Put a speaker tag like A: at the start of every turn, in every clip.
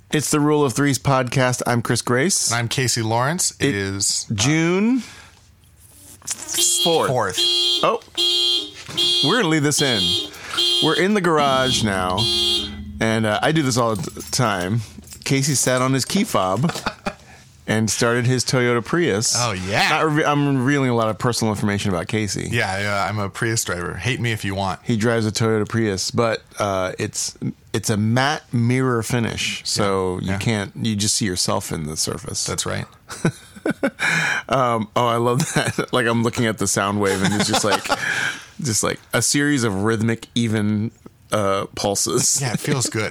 A: It's the Rule of Threes podcast. I'm Chris Grace.
B: And I'm Casey Lawrence. It is
A: June 4th. Oh, we're going to leave this in. We're in the garage now, and I do this all the time. Casey sat on his key fob and started his Toyota Prius.
B: Oh, yeah.
A: I'm revealing a lot of personal information about Casey.
B: Yeah, I'm a Prius driver. Hate me if you want.
A: He drives a Toyota Prius, but it's a matte mirror finish, so you just see yourself in the surface.
B: That's right.
A: I love that. Like, I'm looking at the sound wave, and it's just like a series of rhythmic, even pulses.
B: Yeah, it feels good.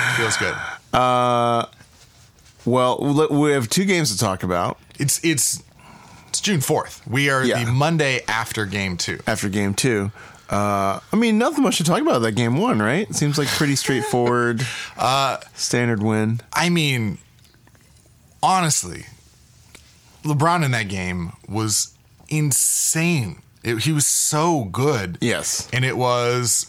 A: Well, we have two games to talk about.
B: It's June 4th. We are the Monday after Game 2.
A: After Game 2. Nothing much to talk about that Game 1, right? It seems like pretty straightforward, standard win.
B: I mean, honestly, LeBron in that game was insane. He was so good.
A: Yes.
B: And it was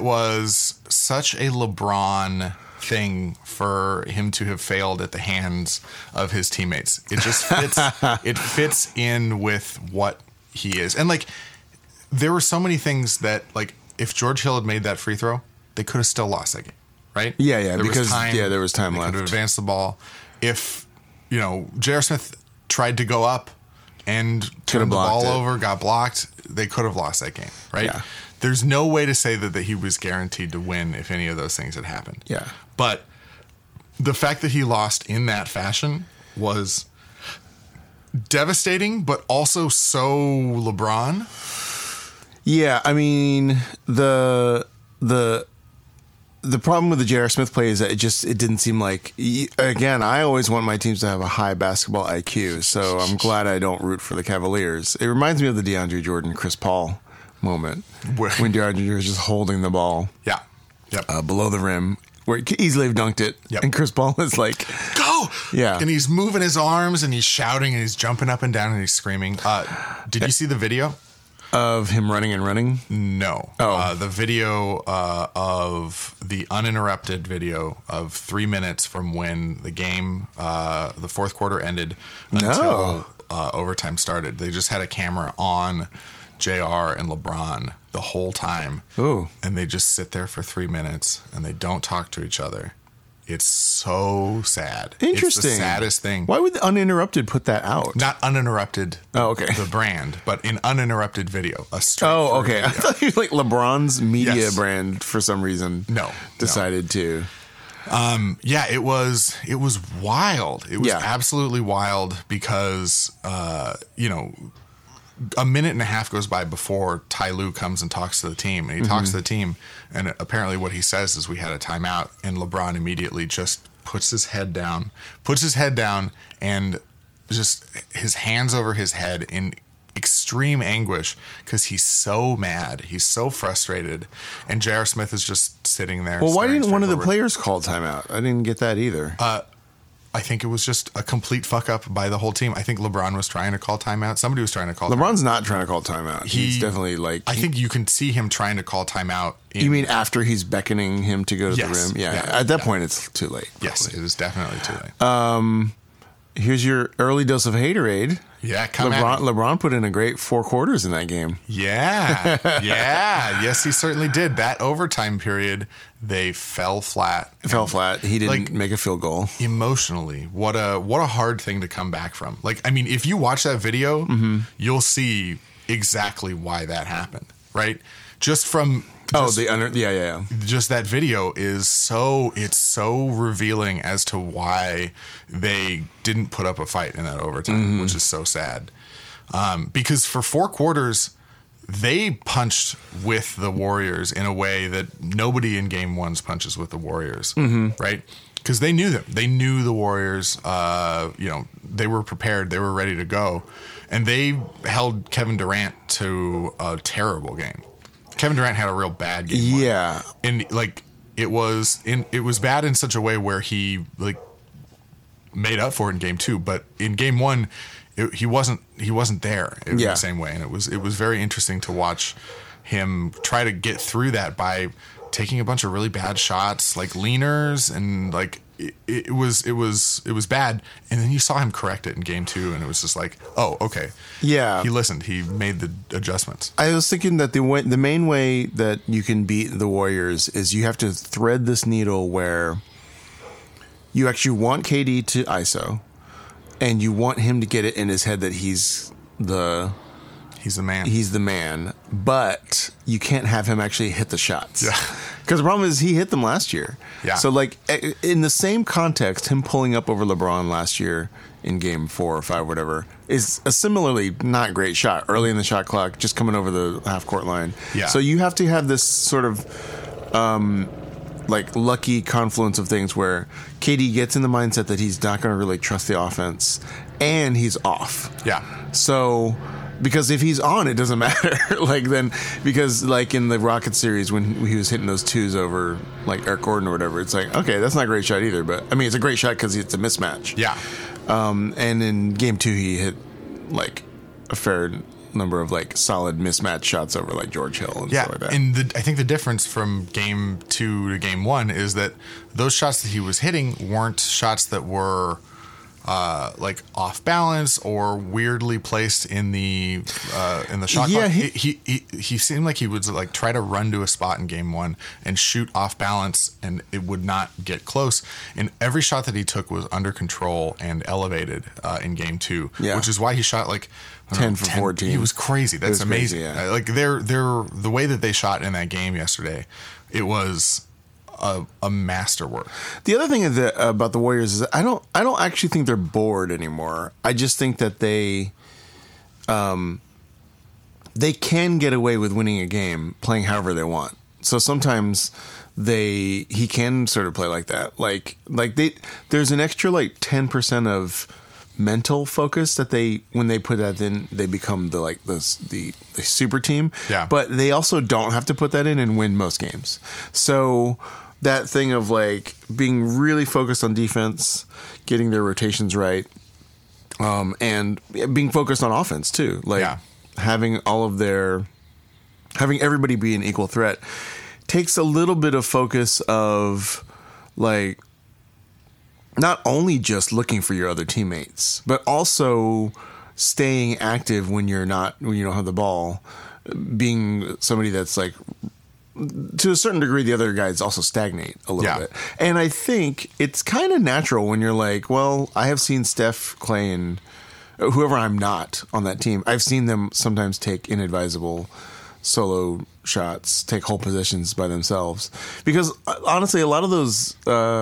B: such a LeBron thing for him to have failed at the hands of his teammates. It just fits in with what he is. And like, there were so many things that, like, if George Hill had made that free throw, they could have still lost that game, right?
A: Yeah,
B: there was time
A: left.
B: They could have advanced the ball. If, J.R. Smith tried to go up and turned the ball over, got blocked, they could have lost that game, right?
A: Yeah.
B: There's no way to say that he was guaranteed to win if any of those things had happened.
A: Yeah.
B: But the fact that he lost in that fashion was devastating, but also so LeBron.
A: Yeah, I mean, the problem with the J.R. Smith play is that it didn't seem like, again, I always want my teams to have a high basketball IQ, so I'm glad I don't root for the Cavaliers. It reminds me of the DeAndre Jordan, Chris Paul moment when DeAndre Jordan was just holding the ball below the rim, where he could easily have dunked it, and Chris Paul is like,
B: go!
A: Yeah.
B: And he's moving his arms, and he's shouting, and he's jumping up and down, and he's screaming. Did you see the video?
A: Of him running and running?
B: No. The video of the uninterrupted video of 3 minutes from when the game, the fourth quarter ended until overtime started. They just had a camera on JR and LeBron the whole time.
A: Ooh.
B: And they just sit there for 3 minutes and they don't talk to each other. It's so sad.
A: Interesting.
B: It's the saddest thing.
A: Why would the Uninterrupted put that out?
B: Not Uninterrupted.
A: Oh, okay.
B: The brand, but in uninterrupted video.
A: Oh, okay.
B: Video.
A: I thought you were like LeBron's media brand for some reason. Decided to.
B: Yeah, it was wild. It was absolutely wild because, a minute and a half goes by before Ty Lue comes and talks to the team. And he talks to the team, and apparently what he says is, we had a timeout, and LeBron immediately just puts his head down, and just his hands over his head in extreme anguish because he's so mad. He's so frustrated. And J.R. Smith is just sitting there.
A: Well, why didn't one of the players call timeout? I didn't get that either.
B: I think it was just a complete fuck up by the whole team. I think LeBron was trying to call timeout. Somebody was trying to call
A: LeBron's not trying to call timeout. He's definitely like...
B: I think you can see him trying to call timeout.
A: You mean after he's beckoning him to go to the rim? Yeah. At that point, it's too late. Probably.
B: Yes, it is definitely too late.
A: Here's your early dose of haterade.
B: Yeah, come at me.
A: LeBron put in a great 4 quarters in that game.
B: Yeah. Yes, he certainly did. That overtime period, they fell flat.
A: He didn't make a field goal.
B: Emotionally, what a hard thing to come back from. Like, I mean, if you watch that video, you'll see exactly why that happened, right? Just from... Just that video is so revealing as to why they didn't put up a fight in that overtime, which is so sad. Because for 4 quarters, they punched with the Warriors in a way that nobody in Game 1's punches with the Warriors, right? Because they knew them. They knew the Warriors. They were prepared. They were ready to go, and they held Kevin Durant to a terrible game. Kevin Durant had a real bad game.
A: Yeah.
B: And like it was bad in such a way where he like made up for it in Game 2, but in Game 1 he wasn't there in the same way, and it was very interesting to watch him try to get through that by taking a bunch of really bad shots, like leaners, and like it was bad, and then you saw him correct it in game 2, and it was just like, oh, okay,
A: yeah,
B: he listened, he made the adjustments.
A: I was thinking that the main way that you can beat the Warriors is you have to thread this needle where you actually want KD to ISO, and you want him to get it in his head that he's the
B: man.
A: He's the man, but you can't have him actually hit the shots.
B: Yeah.
A: Because the problem is he hit them last year.
B: Yeah.
A: So, like, in the same context, him pulling up over LeBron last year in game 4 or 5, whatever, is a similarly not great shot early in the shot clock, just coming over the half-court line.
B: Yeah.
A: So you have to have this sort of, like, lucky confluence of things where KD gets in the mindset that he's not going to really trust the offense, and he's off.
B: Yeah.
A: So... because if he's on, it doesn't matter. Like then, because like in the Rocket series when he was hitting those twos over like Eric Gordon or whatever, it's like, okay, that's not a great shot either. But I mean, it's a great shot because it's a mismatch.
B: Yeah.
A: And in game 2, he hit like a fair number of like solid mismatch shots over like George Hill and stuff like that.
B: And I think the difference from game 2 to game 1 is that those shots that he was hitting weren't shots that were like off balance or weirdly placed in the shot clock. He seemed like he would like try to run to a spot in game 1 and shoot off balance, and it would not get close. And every shot that he took was under control and elevated in game 2, which is why he shot like
A: 10 for 14.
B: He was crazy. That's amazing.
A: Crazy, yeah.
B: Like they're the way that they shot in that game yesterday, it was a masterwork.
A: The other thing is that, about the Warriors is that I don't actually think they're bored anymore. I just think that they can get away with winning a game playing however they want. So sometimes he can sort of play like that. Like there's an extra like 10% of mental focus that when they put that in, they become the super team.
B: Yeah.
A: But they also don't have to put that in and win most games. So that thing of like being really focused on defense, getting their rotations right, and being focused on offense too. Like having everybody be an equal threat takes a little bit of focus of like not only just looking for your other teammates, but also staying active when you don't have the ball, being somebody that's like, to a certain degree, the other guys also stagnate a little bit. And I think it's kind of natural when you're like, well, I have seen Steph, Clay, and whoever I'm not on that team, I've seen them sometimes take inadvisable solo shots, take whole possessions by themselves. Because honestly, a lot of those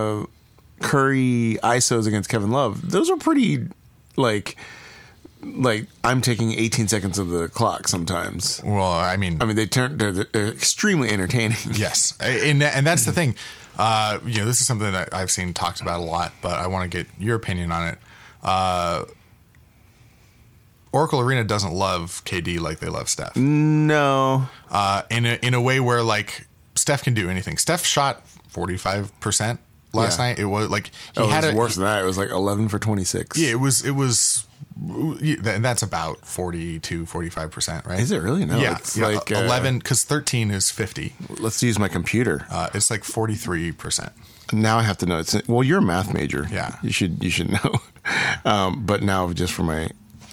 A: Curry ISOs against Kevin Love, those are pretty like I'm taking 18 seconds of the clock sometimes.
B: Well, I mean
A: they're extremely entertaining.
B: Yes, and that's the thing. This is something that I've seen talked about a lot, but I want to get your opinion on it. Oracle Arena doesn't love KD like they love Steph.
A: No,
B: in a way where like Steph can do anything. Steph shot 45% last night. It was like
A: worse than that. It was like 11 for 26.
B: Yeah, it was. And that's about 45%, right?
A: Is it really? No,
B: yeah,
A: it's like
B: 11 because 13 is 50.
A: Let's use my computer.
B: It's like 43%.
A: Now I have to know. Well, you're a math major.
B: Yeah,
A: you should know. But now just for my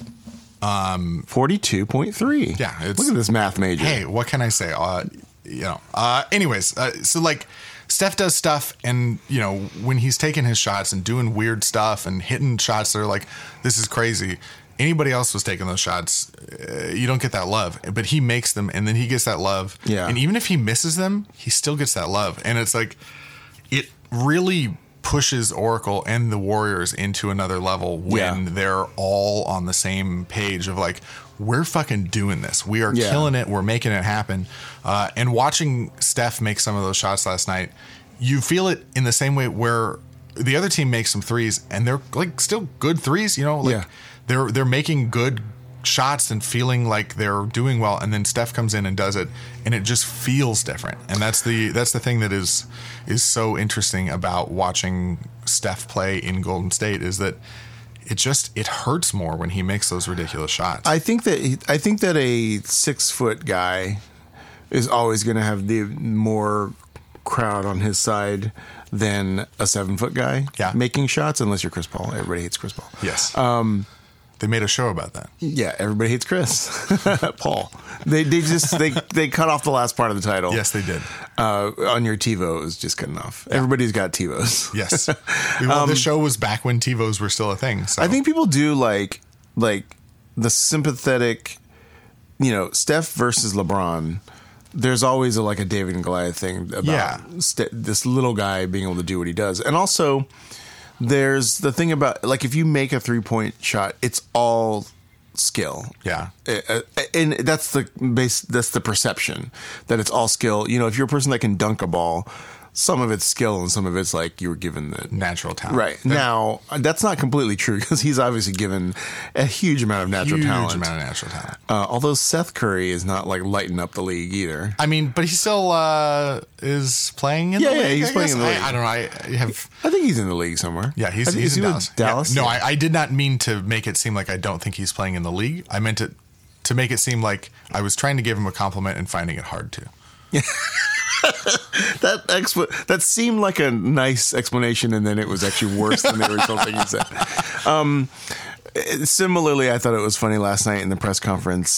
A: 42.3.
B: Yeah,
A: look at this math major.
B: Hey, what can I say? Anyways, so like Steph does stuff, and when he's taking his shots and doing weird stuff and hitting shots that are like, this is crazy. Anybody else was taking those shots, you don't get that love, but he makes them, and then he gets that love.
A: Yeah.
B: And even if he misses them, he still gets that love, and it's like it really pushes Oracle and the Warriors into another level when they're all on the same page of like, we're fucking doing this. We are killing it. We're making it happen. And watching Steph make some of those shots last night, you feel it in the same way where the other team makes some threes and they're like still good threes, they're making good shots and feeling like they're doing well, and then Steph comes in and does it, and it just feels different. And that's the thing that is so interesting about watching Steph play in Golden State, is that it hurts more when he makes those ridiculous shots.
A: I think that a 6-foot guy is always going to have the more crowd on his side than a 7-foot guy making shots, unless you're Chris Paul. Everybody hates Chris Paul.
B: Yes. They made a show about that.
A: Yeah, everybody hates Chris Paul. They cut off the last part of the title.
B: Yes, they did.
A: On your TiVo, it was just cutting off. Yeah. Everybody's got TiVos.
B: Yes. Well, the show was back when TiVos were still a thing. So.
A: I think people do like the sympathetic, Steph versus LeBron. There's always a David and Goliath thing about this little guy being able to do what he does. And also, there's the thing about, if you make a 3-point shot, it's all skill.
B: Yeah.
A: And that's the perception, that it's all skill. If you're a person that can dunk a ball, some of it's skill and some of it's you were given the
B: natural talent.
A: Right. Now, that's not completely true, because he's obviously given a huge amount of natural talent. Although Seth Curry is not lighting up the league either.
B: I mean, but he still is playing in the league.
A: Yeah, he's playing in the league.
B: I don't know. I
A: think he's in the league somewhere.
B: Yeah, he's in Dallas.
A: Dallas?
B: Yeah. No, I did not mean to make it seem like I don't think he's playing in the league. I meant it to make it seem like I was trying to give him a compliment and finding it hard to.
A: Yeah. That seemed like a nice explanation, and then it was actually worse than the original thing you said. Similarly, I thought it was funny last night in the press conference.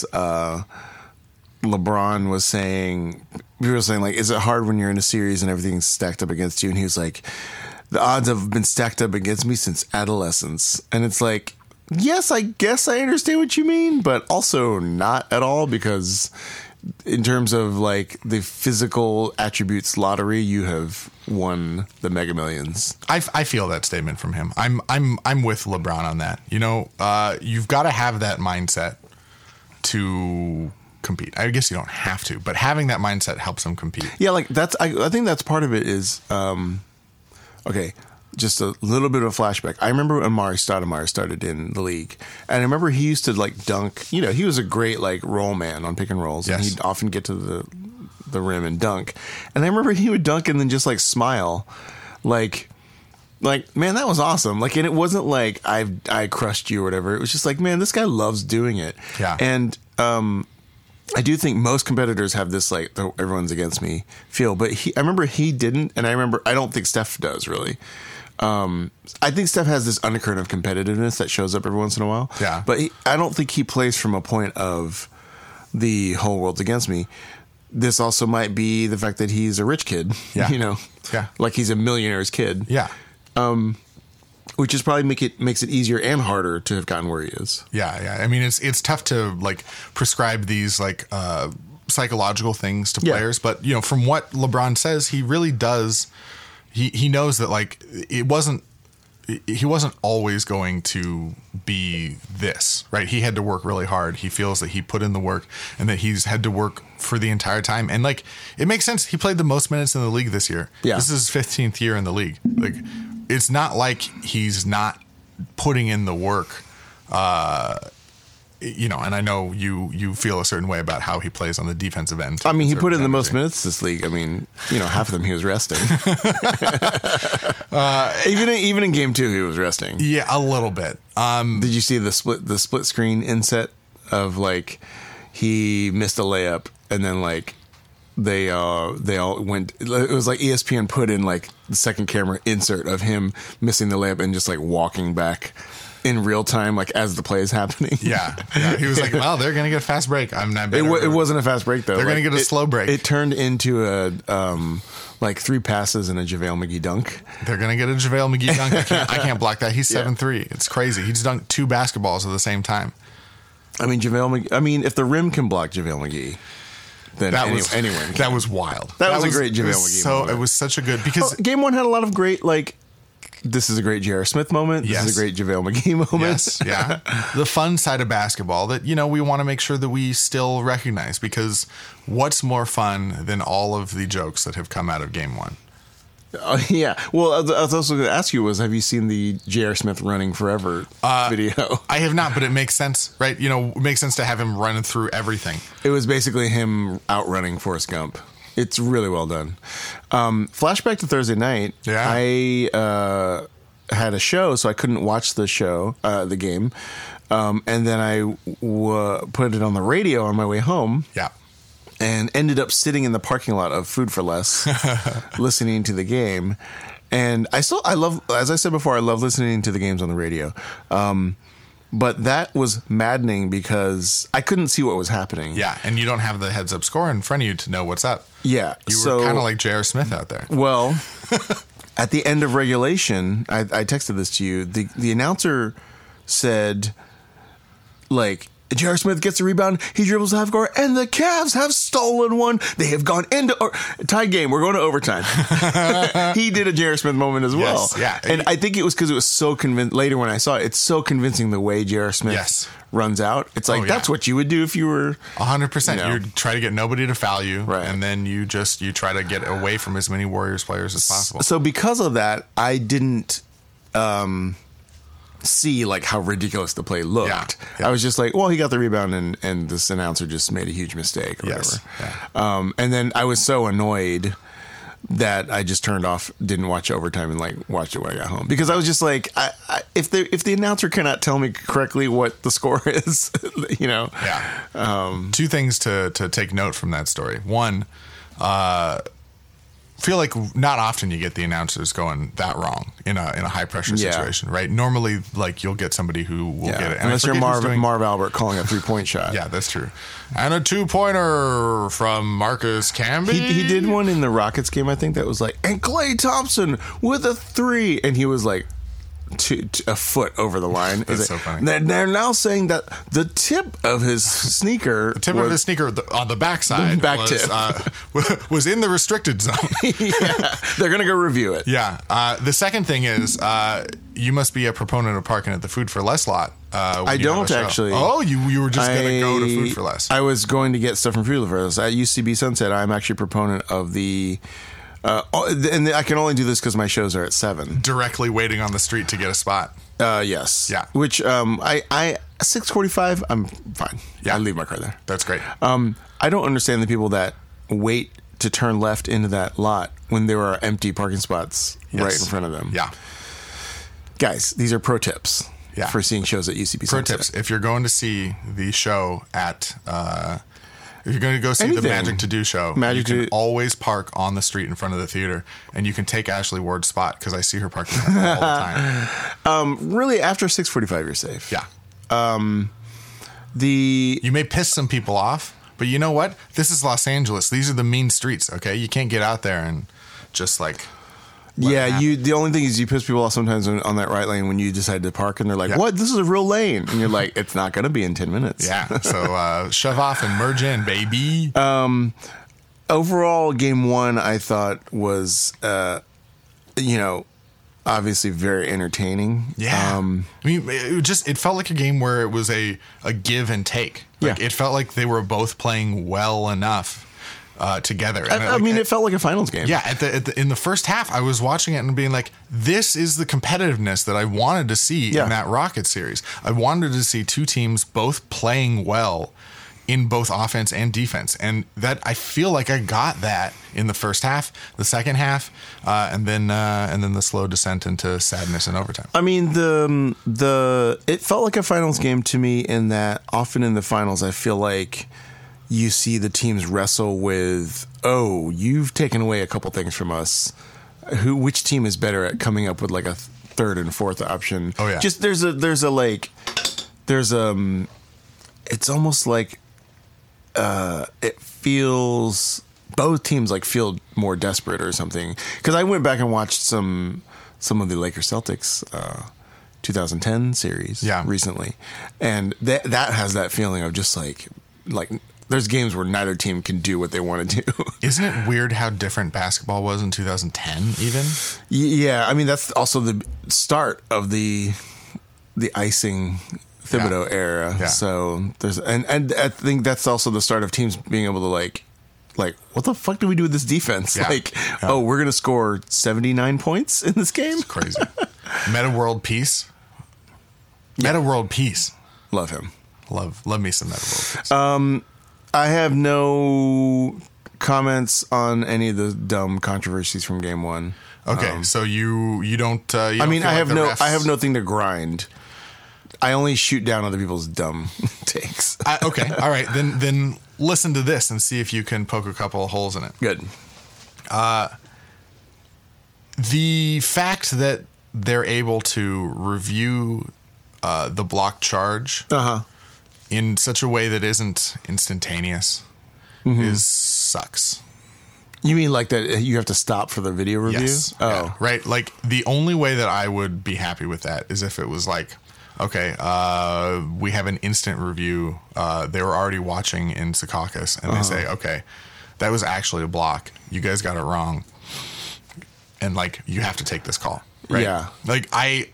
A: LeBron was saying, people were saying, is it hard when you're in a series and everything's stacked up against you? And he was like, the odds have been stacked up against me since adolescence. And it's yes, I guess I understand what you mean, but also not at all, because in terms of the physical attributes lottery, you have won the Mega Millions.
B: I feel that statement from him. I'm with LeBron on that. You've got to have that mindset to compete. I guess you don't have to, but having that mindset helps him compete.
A: Yeah, I think that's part of it is okay. Just a little bit of a flashback. I remember when Amar'e Stoudemire started in the league, and I remember he used to dunk. He was a great roll man on pick and rolls, and he'd often get to the rim and dunk. And I remember he would dunk and then just smile, man, that was awesome. And it wasn't I crushed you or whatever. It was just man, this guy loves doing it.
B: Yeah.
A: And I do think most competitors have this everyone's against me feel, but I remember he didn't, and I don't think Steph does really. I think Steph has this undercurrent of competitiveness that shows up every once in a while.
B: Yeah.
A: But I don't think he plays from a point of the whole world's against me. This also might be the fact that he's a rich kid.
B: Yeah.
A: Yeah. He's a millionaire's kid.
B: Yeah.
A: Which is probably makes it easier and harder to have gotten where he is.
B: Yeah. Yeah. I mean, it's tough to prescribe these psychological things to players, but from what LeBron says, he really does. He knows that he wasn't always going to be this, right? He had to work really hard. He feels that he put in the work and that he's had to work for the entire time. And it makes sense. He played the most minutes in the league this year.
A: Yeah.
B: This is his 15th year in the league. It's not like he's not putting in the work. And I know you feel a certain way about how he plays on the defensive end.
A: I mean, he put in the most minutes this league. I mean, half of them he was resting. Even in game 2, he was resting.
B: Yeah, a little bit.
A: Did you see the split screen inset of he missed a layup and then they all went. It was ESPN put in the second camera insert of him missing the layup and just walking back in real time, as the play is happening.
B: Yeah. He was well, they're gonna get a fast break. I'm not.
A: It wasn't a fast break though.
B: They're gonna get a slow break.
A: It turned into a 3 passes and a JaVale McGee dunk.
B: They're gonna get a JaVale McGee dunk. I can't block that. He's 7'3". It's crazy. He's dunked 2 basketballs at the same time.
A: I mean, if the rim can block JaVale McGee, then anyone.
B: That was wild.
A: That was a great JaVale McGee moment.
B: It was such a good because
A: game 1 had a lot of great this is a great J.R. Smith moment. This is a great JaVale McGee moment.
B: Yes, yeah. The fun side of basketball that, we want to make sure that we still recognize, because what's more fun than all of the jokes that have come out of game 1?
A: Yeah. Well, I was also going to ask you have you seen the J.R. Smith running forever video? I
B: have not, but it makes sense, right? It makes sense to have him running through everything.
A: It was basically him outrunning Forrest Gump. It's really well done. Flashback to Thursday night.
B: Yeah.
A: I had a show, so I couldn't watch the game. And then I put it on the radio on my way home.
B: Yeah.
A: And ended up sitting in the parking lot of Food for Less, listening to the game. And I love, as I said before, I love listening to the games on the radio. But that was maddening because I couldn't see what was happening.
B: Yeah, and you don't have the heads-up score in front of you to know what's up.
A: Yeah.
B: You were kind of like J.R. Smith out there.
A: Well, at the end of regulation, I texted this to you. The announcer said, like, J.R. Smith gets a rebound, he dribbles the half court, and the Cavs have stolen one. They have gone into tied game. We're going to overtime. He did a J.R. Smith moment as well.
B: Yes, yeah.
A: And I think it was because it was so convincing. Later when I saw it, it's so convincing the way J.R. Smith runs out. It's like, that's what you would do if you were
B: 100%. You try to get nobody to foul you,
A: right.
B: And then you try to get away from as many Warriors players as possible.
A: So because of that, I didn't see like how ridiculous the play looked. I was just like, well, he got the rebound and this announcer just made a huge mistake or whatever. Yeah. And then I was so annoyed that I just turned off, didn't watch overtime, and like watched it when I got home, because I was just like, if the announcer cannot tell me correctly what the score is,
B: Two things to take note from that story. One, feel like not often you get the announcers going that wrong in a high pressure situation, right? Normally, like, you'll get somebody who will get it. And
A: unless you're Marv Albert calling a 3-point shot.
B: Yeah, that's true. And a 2-pointer from Marcus Camby.
A: He did one in the Rockets game, I think, that was like, and Klay Thompson with a 3, and he was like a foot over the line.
B: That's so funny.
A: They're now saying that the tip of his sneaker,
B: on the backside, was in the restricted zone.
A: They're gonna go review it.
B: Yeah. The second thing is, you must be a proponent of parking at the Food for Less lot.
A: I don't actually.
B: Oh, you were just going to go to Food for Less.
A: I was going to get stuff from Food for Less at UCB Sunset. I'm actually a proponent of the. And I can only do this because my shows are at 7.
B: Directly waiting on the street to get a spot.
A: Yes.
B: Yeah.
A: Which I 6:45. I'm fine. Yeah. I leave my car there.
B: That's great.
A: I don't understand the people that wait to turn left into that lot when there are empty parking spots right in front of them.
B: Yeah.
A: Guys, these are pro tips for seeing shows at UCB Sunset.
B: Pro tips. If you're going to see the show at... if you're going to go see the Magic to Do show, you can always park on the street in front of the theater, and you can take Ashley Ward's spot, because I see her parking there all the
A: time. Really, after 6:45, you're safe.
B: Yeah.
A: You
B: may piss some people off, but you know what? This is Los Angeles. These are the mean streets, okay? You can't get out there and just like...
A: The only thing is you piss people off sometimes on that right lane when you decide to park, and they're like, what? This is a real lane. And you're like, it's not going to be in 10 minutes.
B: Yeah. So shove off and merge in, baby.
A: Overall, game 1, I thought was, obviously very entertaining.
B: Yeah. I mean, it felt like a game where it was a give and take. Like, it felt like they were both playing well enough together. And
A: it felt like a finals game.
B: Yeah, in the first half, I was watching it and being like, this is the competitiveness that I wanted to see in that Rocket series. I wanted to see two teams both playing well in both offense and defense, and that I feel like I got that in the first half. The second half, and then the slow descent into sadness and overtime.
A: I mean, it felt like a finals game to me in that often in the finals, I feel like you see the teams wrestle with, you've taken away a couple things from us. Which team is better at coming up with like a third and fourth option?
B: Oh yeah.
A: Just it's almost like it feels both teams like feel more desperate or something. Because I went back and watched some of the Lakers Celtics 2010 series recently, and that has that feeling of just like. There's games where neither team can do what they want to do.
B: Isn't it weird how different basketball was in 2010 even?
A: Yeah, I mean, that's also the start of the icing Thibodeau era. Yeah. So there's and I think that's also the start of teams being able to like what the fuck do we do with this defense?
B: Yeah.
A: We're going to score 79 points in this game?
B: It's crazy. Meta World Peace. Meta World Peace.
A: Love him.
B: Love me some Meta World Peace.
A: I have no comments on any of the dumb controversies from game 1.
B: Okay, so you don't. I
A: have nothing to grind. I only shoot down other people's dumb takes.
B: Okay, all right. Then listen to this and see if you can poke a couple of holes in it.
A: Good.
B: The fact that they're able to review the block charge in such a way that isn't instantaneous is sucks.
A: You mean like that you have to stop for the video review?
B: Yes.
A: Oh,
B: yeah, right. Like the only way that I would be happy with that is if it was like, okay, we have an instant review. They were already watching in Secaucus, and they say, okay, that was actually a block. You guys got it wrong, and like you have to take this call. Right?
A: Yeah.
B: Like I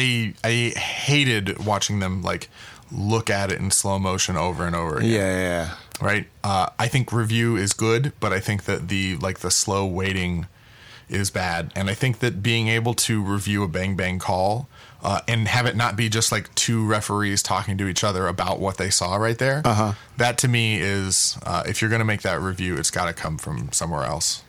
B: hated watching them like look at it in slow motion over and over again.
A: Yeah.
B: Right. I think review is good, but I think that the slow waiting is bad, and I think that being able to review a bang bang call and have it not be just like two referees talking to each other about what they saw right there. That to me is if you're going to make that review, it's got to come from somewhere else.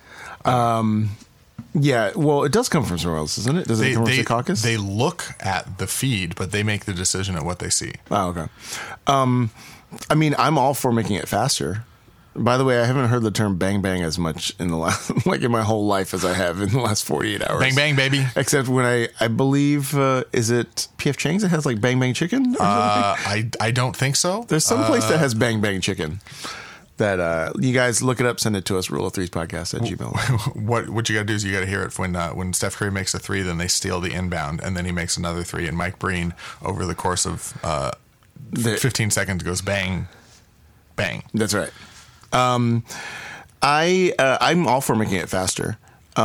A: Yeah, well, it does come from somewhere else, doesn't it? Does it come from Secaucus?
B: They look at the feed, but they make the decision at what they see.
A: Oh, okay. I mean, I'm all for making it faster. By the way, I haven't heard the term bang bang as much in the last, like in my whole life as I have in the last 48 hours.
B: Bang bang, baby.
A: Except when I believe, is it P.F. Chang's that has like bang bang chicken?
B: I don't think so.
A: There's some place that has bang bang chicken. That you guys look it up, send it to us, ruleoftreespodcast@gmail.com.
B: What you got to do is you got to hear it when Steph Curry makes a three, then they steal the inbound, and then he makes another three, and Mike Breen over the course of 15 seconds goes bang, bang.
A: That's right. I'm all for making it faster.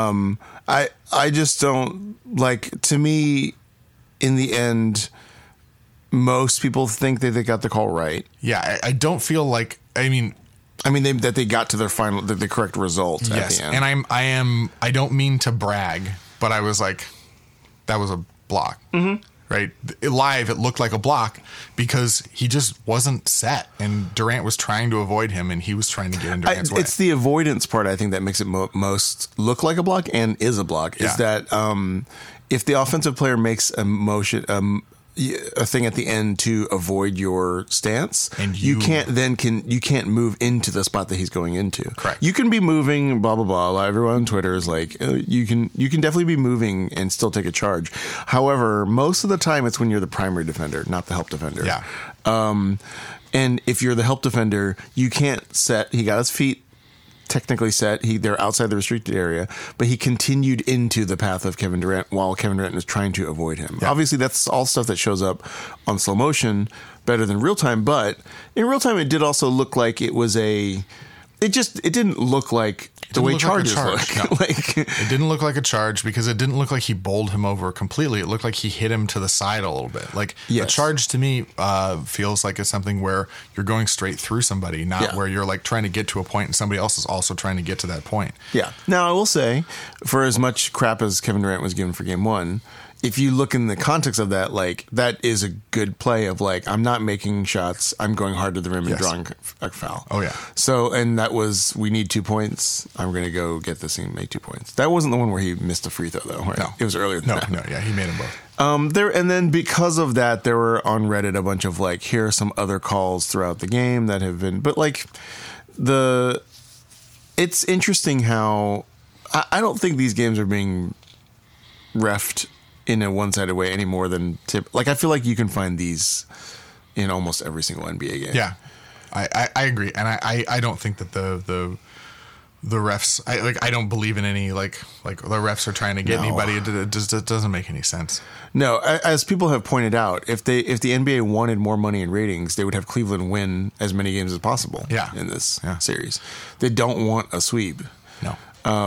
A: I just don't like. To me, in the end, most people think that they got the call right.
B: Yeah, I don't feel like. I mean
A: that they got to their final, the correct result at the end.
B: And I don't mean to brag, but I was like, that was a block, right? Live, it looked like a block because he just wasn't set, and Durant was trying to avoid him, and he was trying to get in Durant's way.
A: It's the avoidance part, I think, that makes it most look like a block and is a block. Is that if the offensive player makes a motion, a thing at the end to avoid your stance, and you can't move into the spot that he's going into.
B: Correct.
A: You can be moving, blah blah blah. Everyone on Twitter is like, you can definitely be moving and still take a charge. However, most of the time it's when you're the primary defender, not the help defender.
B: Yeah.
A: And if you're the help defender, you can't set. He got his feet technically set. They're outside the restricted area, but he continued into the path of Kevin Durant while Kevin Durant was trying to avoid him. Yeah. Obviously, that's all stuff that shows up on slow motion better than real time, but in real time, it did also look like it was it didn't look like the way charges look.
B: No. It didn't look like a charge because it didn't look like he bowled him over completely. It looked like he hit him to the side a little bit. A charge to me feels like it's something where you're going straight through somebody, not where you're like trying to get to a point and somebody else is also trying to get to that point.
A: Yeah. Now, I will say, for as much crap as Kevin Durant was given for game one, if you look in the context of that, like, that is a good play of like, I'm not making shots, I'm going hard to the rim and drawing a foul.
B: Oh, yeah.
A: So, and that was, we need 2 points. I'm going to go get this and make 2 points. That wasn't the one where he missed a free throw, though, right?
B: No.
A: It was earlier than that.
B: No, yeah, he made them both.
A: And then because of that, there were on Reddit a bunch of like, here are some other calls throughout the game that have been, but like, it's interesting how, I don't think these games are being reffed in a one-sided way any more than like I feel like you can find these in almost every single NBA game.
B: Yeah, I agree, and I don't think that the refs I don't believe in any like the refs are trying to get anybody. It doesn't make any sense.
A: No, as people have pointed out, if the NBA wanted more money in ratings, they would have Cleveland win as many games as possible. In this series, they don't want a sweep.
B: No.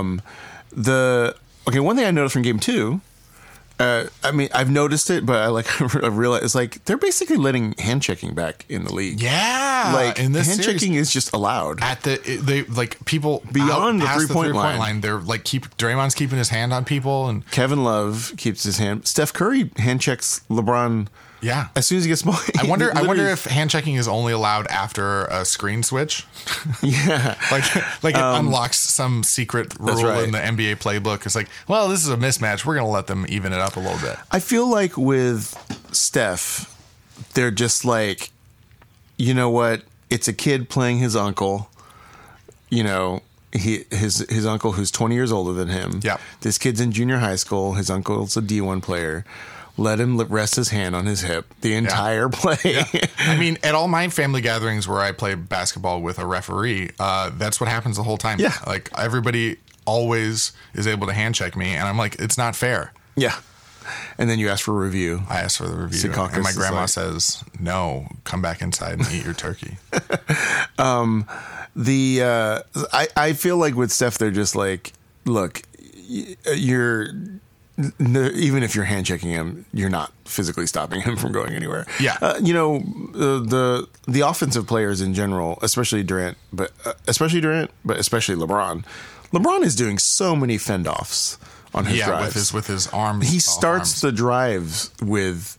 A: One thing I noticed from game 2. I mean, I've noticed it, but I realize it's like they're basically letting hand checking back in the league.
B: Yeah,
A: like in this hand checking is just allowed
B: at they like people
A: beyond the 3-point
B: line. They're like Draymond's keeping his hand on people, and
A: Kevin Love keeps his hand. Steph Curry hand checks LeBron.
B: Yeah,
A: as soon as he gets small.
B: I wonder if hand checking is only allowed after a screen switch.
A: Yeah,
B: like it unlocks some secret rule in the NBA playbook. It's like, well, this is a mismatch. We're gonna let them even it up a little bit.
A: I feel like with Steph, they're just like, you know what? It's a kid playing his uncle. You know, his uncle, who's 20 years older than him.
B: Yeah.
A: This kid's in junior high school. His uncle's a D1 player. Let him rest his hand on his hip the entire play.
B: Yeah. I mean, at all my family gatherings where I play basketball with a referee, that's what happens the whole time.
A: Yeah.
B: Like, everybody always is able to hand check me, and I'm like, it's not fair.
A: Yeah. And then you ask for a review.
B: I asked for the review,
A: Secaucus
B: and my grandma
A: like,
B: says, no, come back inside and eat your turkey.
A: I feel like with Steph, they're just like, look, you're... even if you're hand checking him, you're not physically stopping him from going anywhere.
B: Yeah.
A: The offensive players in general, especially Durant, but especially LeBron. LeBron is doing so many fend offs on his drives.
B: with his arms.
A: He starts the drives with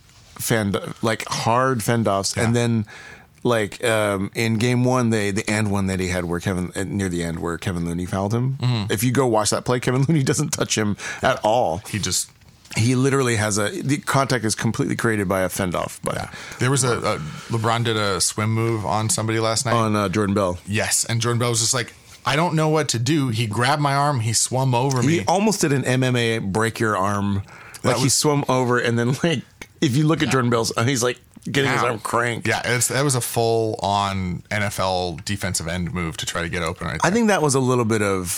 A: hard fend offs, and then in game one, the and one that he had where near the end where Kevin Looney fouled him. Mm-hmm. If you go watch that play, Kevin Looney doesn't touch him at all. He literally has the contact is completely created by a fend off. But
B: there was LeBron did a swim move on somebody last night
A: on Jordan Bell.
B: Yes, and Jordan Bell was just like, I don't know what to do. He grabbed my arm. He swum over me.
A: He almost did an MMA break your arm. He swum over, and then if you look at Jordan Bell's, he's like getting his arm cranked.
B: Yeah, that was a full-on NFL defensive end move to try to get open right there.
A: I think that was a little bit of,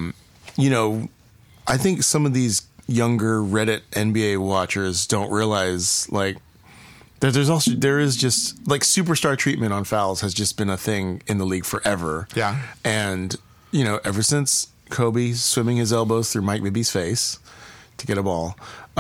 A: I think some of these younger Reddit NBA watchers don't realize that there is just superstar treatment on fouls has just been a thing in the league forever.
B: Yeah,
A: and ever since Kobe swimming his elbows through Mike Bibby's face to get a ball.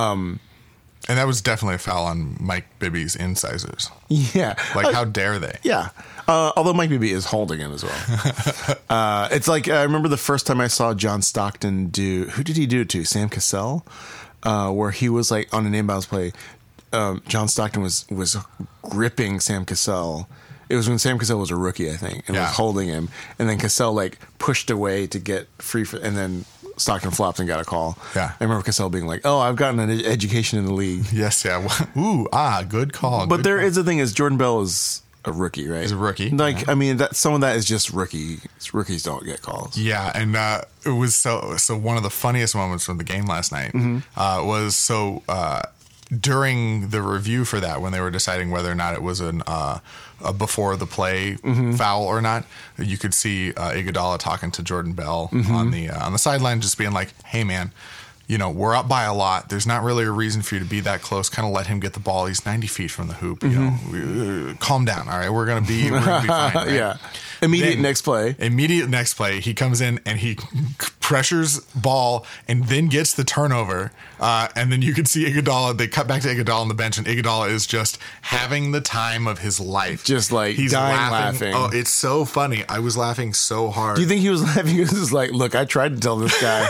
B: And that was definitely a foul on Mike Bibby's incisors.
A: Yeah.
B: How dare they?
A: Yeah. Although Mike Bibby is holding him as well. It's like, I remember the first time I saw John Stockton who did he do it to? Sam Cassell? Where he was on an inbounds play. John Stockton was gripping Sam Cassell. It was when Sam Cassell was a rookie, I think, and was holding him. And then Cassell pushed away to get free and then Stockton flopped and got a call.
B: Yeah.
A: I remember Cassell being like, oh, I've gotten an education in the league.
B: Yes, yeah. Ooh, good call.
A: But there is a thing is Jordan Bell is a rookie, right?
B: He's a rookie.
A: I mean, some of that is just rookies don't get calls.
B: Yeah, and it was so one of the funniest moments from the game last night was during the review for that, when they were deciding whether or not it was a before the play foul or not, you could see Iguodala talking to Jordan Bell on the sideline, just being like, "Hey, man, we're up by a lot. There's not really a reason for you to be that close. Kind of let him get the ball. He's 90 feet from the hoop. Calm down. All right, we're gonna be fine." Right?
A: Yeah. Immediate next play,
B: he comes in and he pressures ball and then gets the turnover. And then you could see Iguodala. They cut back to Iguodala on the bench, and Iguodala is just having the time of his life.
A: Just he's dying laughing.
B: Oh, it's so funny. I was laughing so hard.
A: Do you think he was laughing? He was like, "Look, I tried to tell this guy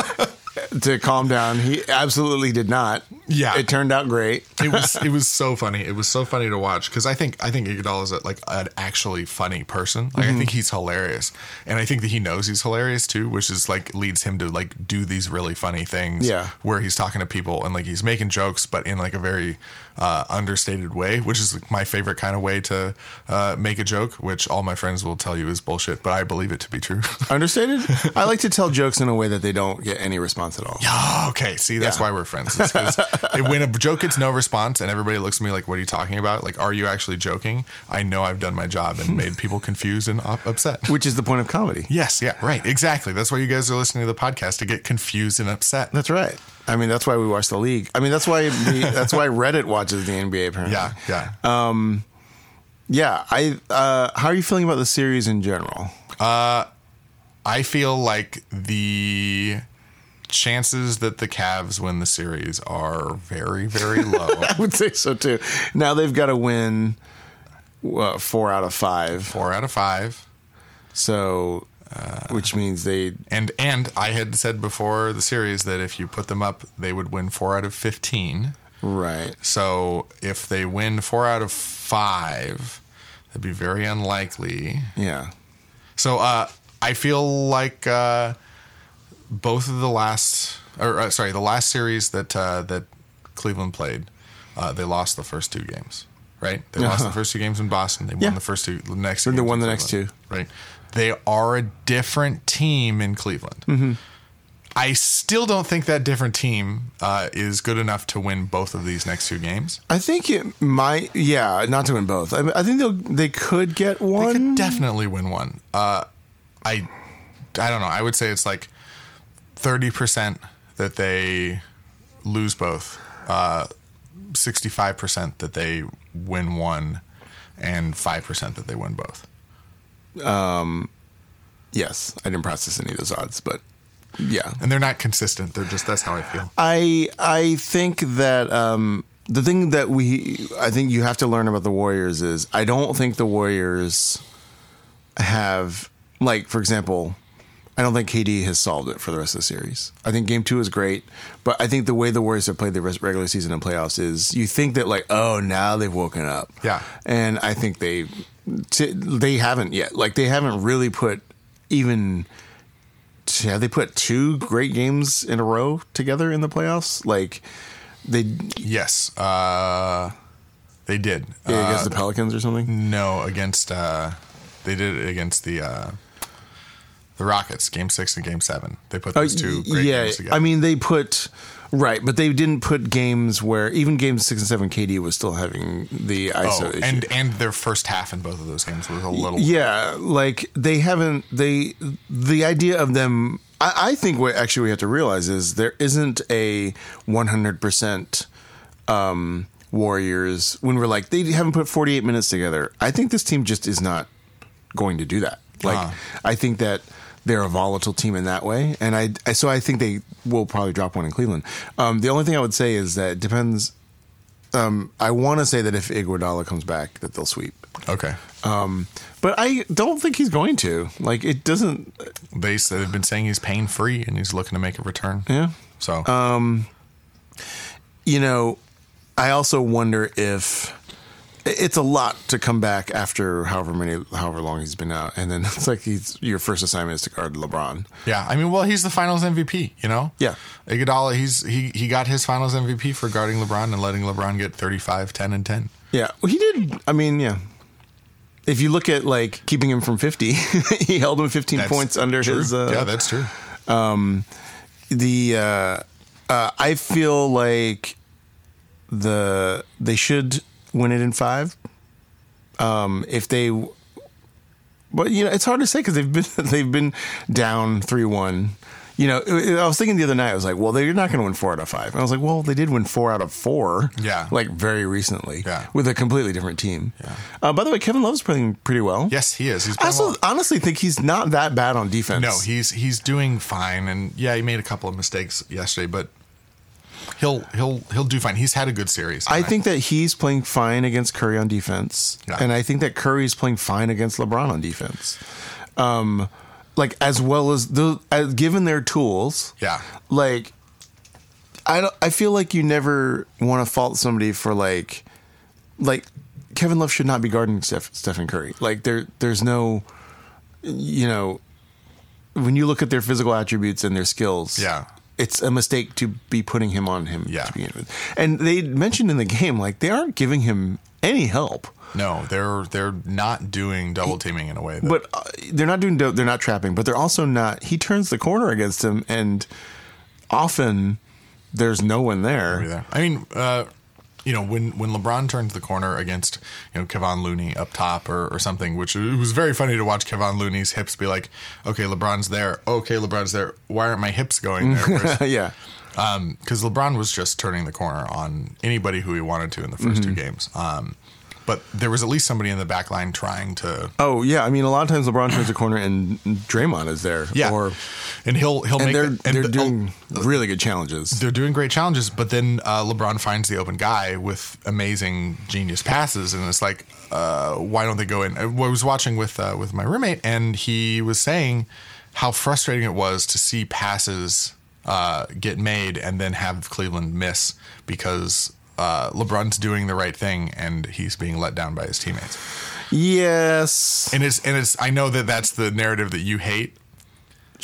A: to calm down. He absolutely did not.
B: Yeah,
A: it turned out great.
B: It was so funny. It was so funny to watch because I think Iguodala is an actually funny person. I think he's hilarious, and I think that he knows he's hilarious too, which is leads him to do these really funny things.
A: Yeah,
B: where he's talking to people and he's making jokes, but in a very understated way, which is my favorite kind of way to make a joke, which all my friends will tell you is bullshit, but I believe it to be true.
A: Understated? I like to tell jokes in a way that they don't get any response at all.
B: Yeah, okay. See, that's why we're friends. When a joke gets no response and everybody looks at me like, "What are you talking about? Are you actually joking?" I know I've done my job and made people confused and upset.
A: Which is the point of comedy.
B: Yes, yeah, right, exactly. That's why you guys are listening to the podcast, to get confused and upset.
A: That's right. I mean, that's why we watch the league. I mean, that's why Reddit watches the NBA. Apparently,
B: yeah.
A: How are you feeling about the series in general?
B: I feel like the chances that the Cavs win the series are very, very low.
A: I would say so too. Now they've got to win 4 out of 5.
B: 4 out of 5.
A: So. Which means they
B: and I had said before the series that if you put them up, they would win 4 out of 15.
A: Right.
B: So if they win 4 out of 5, that'd be very unlikely.
A: Yeah.
B: So I feel like both of the last series that Cleveland played, they lost the first 2 games. right? They lost the first 2 games in Boston. They won the first 2 next. They
A: won the next 2.
B: Right. They are a different team in Cleveland.
A: Mm-hmm.
B: I still don't think that different team is good enough to win both of these next 2 games.
A: I think it might. Yeah, not to win both. I think they could get one.
B: They could definitely win one. I don't know. I would say it's like 30% that they lose both, 65% that they win one, and 5% that they win both.
A: Yes, I didn't process any of those odds, but yeah,
B: and they're not consistent. They're just, that's how I feel.
A: I think that the thing that I think you have to learn about the Warriors is I don't think the Warriors have, like, for example, I don't think KD has solved it for the rest of the series. I think Game 2 is great, but I think the way the Warriors have played the regular season and playoffs is you think that, like, oh, now they've woken up.
B: Yeah.
A: And I think they haven't yet. Like, they haven't really put even... Have they put 2 great games in a row together in the playoffs? Like, they...
B: Yes. They did.
A: Against the Pelicans or something?
B: No, against... they did it against the Rockets, Game 6 and Game 7. They put those 2 great games together.
A: I mean, they put... Right, but they didn't put games where... Even Games 6 and 7, KD was still having the ISO issue.
B: And their first half in both of those games was a little...
A: Yeah, like, they haven't... The idea of them... I think what actually we have to realize is there isn't a 100% Warriors... When we're like, they haven't put 48 minutes together. I think this team just is not going to do that. Like, I think that... They're a volatile team in that way, and so I think they will probably drop one in Cleveland. The only thing I would say is that it depends. I want to say that if Iguodala comes back, that they'll sweep.
B: Okay.
A: But I don't think he's going to. Like, it doesn't.
B: They've been saying he's pain free and he's looking to make a return.
A: Yeah.
B: So.
A: I also wonder if. It's a lot to come back after however long he's been out, and then it's like your first assignment is to guard LeBron.
B: Yeah, I mean, well, he's the Finals MVP, you know.
A: Yeah,
B: Iguodala, he got his Finals MVP for guarding LeBron and letting LeBron get 35, 10, and 10.
A: Yeah, well, he did. I mean, yeah. If you look at, like, keeping him from 50, he held him 15 points under
B: true.
A: his.
B: Yeah, that's true.
A: I feel like they should win it in 5. If they, but it's hard to say because they've been down 3-1. I was thinking the other night, I was like, well, they're not going to win 4 out of 5. And I was like, well, they did win 4 out of 4.
B: Yeah,
A: like very recently.
B: Yeah,
A: with a completely different team.
B: Yeah.
A: By the way, Kevin Love's playing pretty well.
B: Yes, he is.
A: I also honestly think he's not that bad on defense.
B: No, he's doing fine, and yeah, he made a couple of mistakes yesterday, but. He'll do fine. He's had a good series.
A: I think that he's playing fine against Curry on defense, and I think that Curry's playing fine against LeBron on defense. Like, as well as given their tools.
B: Yeah.
A: Like, I feel like you never want to fault somebody for like Kevin Love should not be guarding Stephen Curry. Like, there's no, when you look at their physical attributes and their skills.
B: Yeah.
A: It's a mistake to be putting him on him
B: to
A: begin with. And they mentioned in the game, like, they aren't giving him any help.
B: No, they're not doing double teaming in a way.
A: But they're not trapping, but they're also not. He turns the corner against him, and often there's no one there.
B: I mean, when LeBron turns the corner against Kevon Looney up top or something, which it was very funny to watch Kevon Looney's hips be like, okay, LeBron's there. Okay, LeBron's there. Why aren't my hips going there?
A: Yeah.
B: Because LeBron was just turning the corner on anybody who he wanted to in the first 2 games. But there was at least somebody in the back line trying to.
A: Oh yeah, I mean, a lot of times LeBron turns the corner and Draymond is there.
B: Yeah, and he'll make.
A: They're doing really good challenges.
B: They're doing great challenges, but then LeBron finds the open guy with amazing genius passes, and it's like, why don't they go in? I was watching with my roommate, and he was saying how frustrating it was to see passes get made and then have Cleveland miss because. LeBron's doing the right thing and he's being let down by his teammates.
A: Yes,
B: and it's. I know that's the narrative that you hate.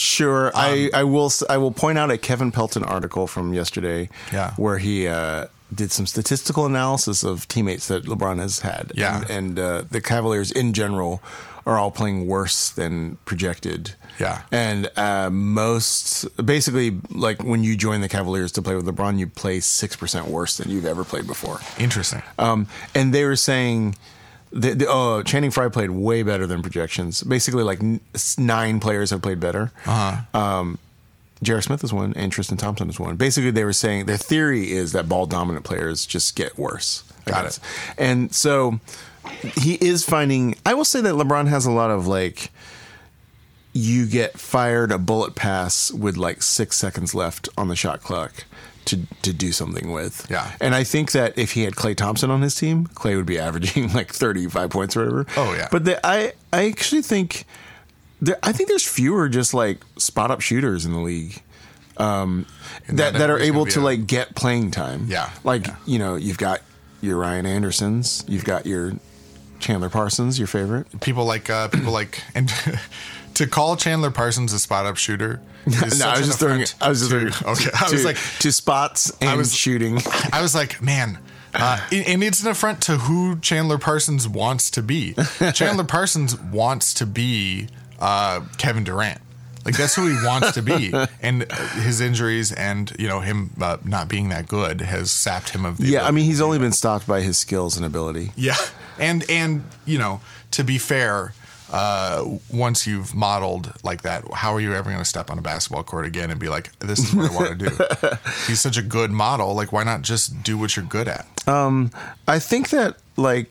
A: Sure, I will point out a Kevin Pelton article from yesterday.
B: Yeah,
A: where he did some statistical analysis of teammates that LeBron has had.
B: Yeah.
A: And the Cavaliers in general are all playing worse than projected.
B: Yeah.
A: And basically, like when you join the Cavaliers to play with LeBron, you play 6% worse than you've ever played before.
B: Interesting.
A: And they were saying Channing Frye played way better than projections. Basically, like 9 players have played better. J.R. Smith is one, and Tristan Thompson is one. Basically, they were saying their theory is that ball dominant players just get worse.
B: Got it.
A: And so he is finding. I will say that LeBron has a lot of like. You get fired a bullet pass with like 6 seconds left on the shot clock to do something with.
B: Yeah.
A: And I think that if he had Klay Thompson on his team, Klay would be averaging like 35 points or whatever.
B: Oh, yeah.
A: But I actually think there's fewer just like spot up shooters in the league that are able to like get playing time.
B: Yeah.
A: Like, you know, you've got your Ryan Andersons, you've got your Chandler Parsons, your favorite.
B: People like and to call Chandler Parsons a spot up shooter.
A: I was just throwing. Okay, I was like to spots and shooting.
B: I was like, man. And it's an affront to who Chandler Parsons wants to be. Chandler Parsons wants to be Kevin Durant. Like, that's who he wants to be. And his injuries and, you know, him not being that good has sapped him of the ability.
A: I mean, he's only been stopped by his skills and ability.
B: Yeah. And you know, to be fair, once you've modeled like that, how are you ever going to step on a basketball court again and be like, this is what I want to do? He's such a good model. Like, why not just do what you're good at?
A: I think that, like,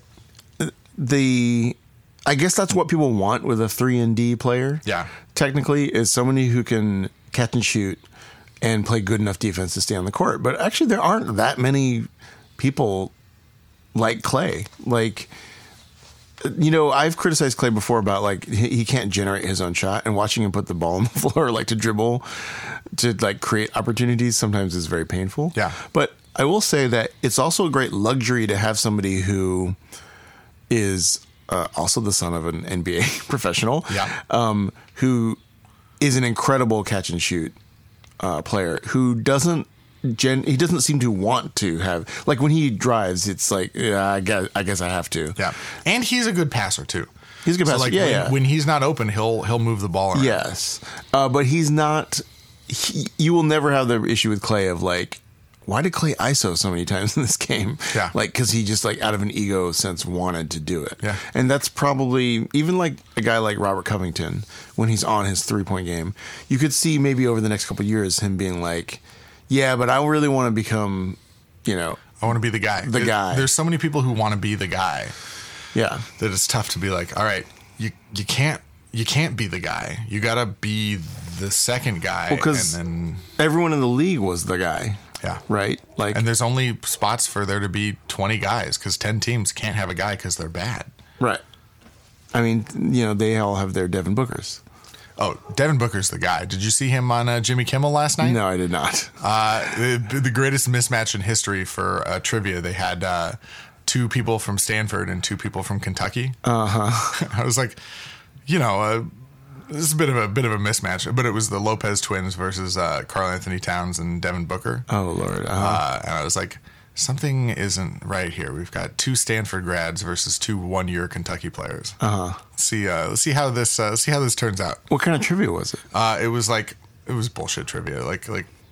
A: I guess that's what people want with a 3-and-D player.
B: Yeah.
A: Technically, is somebody who can catch and shoot and play good enough defense to stay on the court. But actually, there aren't that many people like Klay. Like, you know, I've criticized Klay before about, like, he can't generate his own shot, and watching him put the ball on the floor, like, to dribble, to, like, create opportunities sometimes is very painful.
B: Yeah.
A: But I will say that it's also a great luxury to have somebody who is also the son of an NBA professional, who is an incredible catch and shoot player who doesn't seem to want to have, like, when he drives, it's like, I guess I have to.
B: Yeah. And he's a good passer too.
A: He's a good passer.
B: So, like, when he's not open, he'll move the ball around.
A: Yes. But he's not, you will never have the issue with Klay of, like, why did Klay ISO so many times in this game?
B: Yeah.
A: Like, because he just, like, out of an ego sense wanted to do it.
B: Yeah.
A: And that's probably, even like a guy like Robert Covington, when he's on his 3-point game, you could see maybe over the next couple of years him being like, yeah, but I really want to become, you know.
B: I want to be the guy. There's so many people who want to be the guy.
A: Yeah.
B: That it's tough to be like, all right, you can't be the guy. You got to be the second guy.
A: Well, because everyone in the league was the guy.
B: Yeah.
A: Right? Like,
B: and there's only spots for there to be 20 guys because 10 teams can't have a guy because they're bad.
A: Right. I mean, you know, they all have their Devin Bookers.
B: Oh, Devin Booker's the guy. Did you see him on Jimmy Kimmel last night?
A: No, I did not.
B: The greatest mismatch in history for trivia. They had 2 people from Stanford and 2 people from Kentucky.
A: Uh-huh.
B: I was like, you know, this is a bit of a mismatch, but it was the Lopez twins versus Karl Anthony Towns and Devin Booker.
A: Oh, Lord. Uh-huh.
B: And I was like, something isn't right here. We've got 2 Stanford grads versus 2 one-year Kentucky players.
A: Uh-huh.
B: Let's see how this turns out.
A: What kind of trivia was it?
B: It was bullshit trivia, like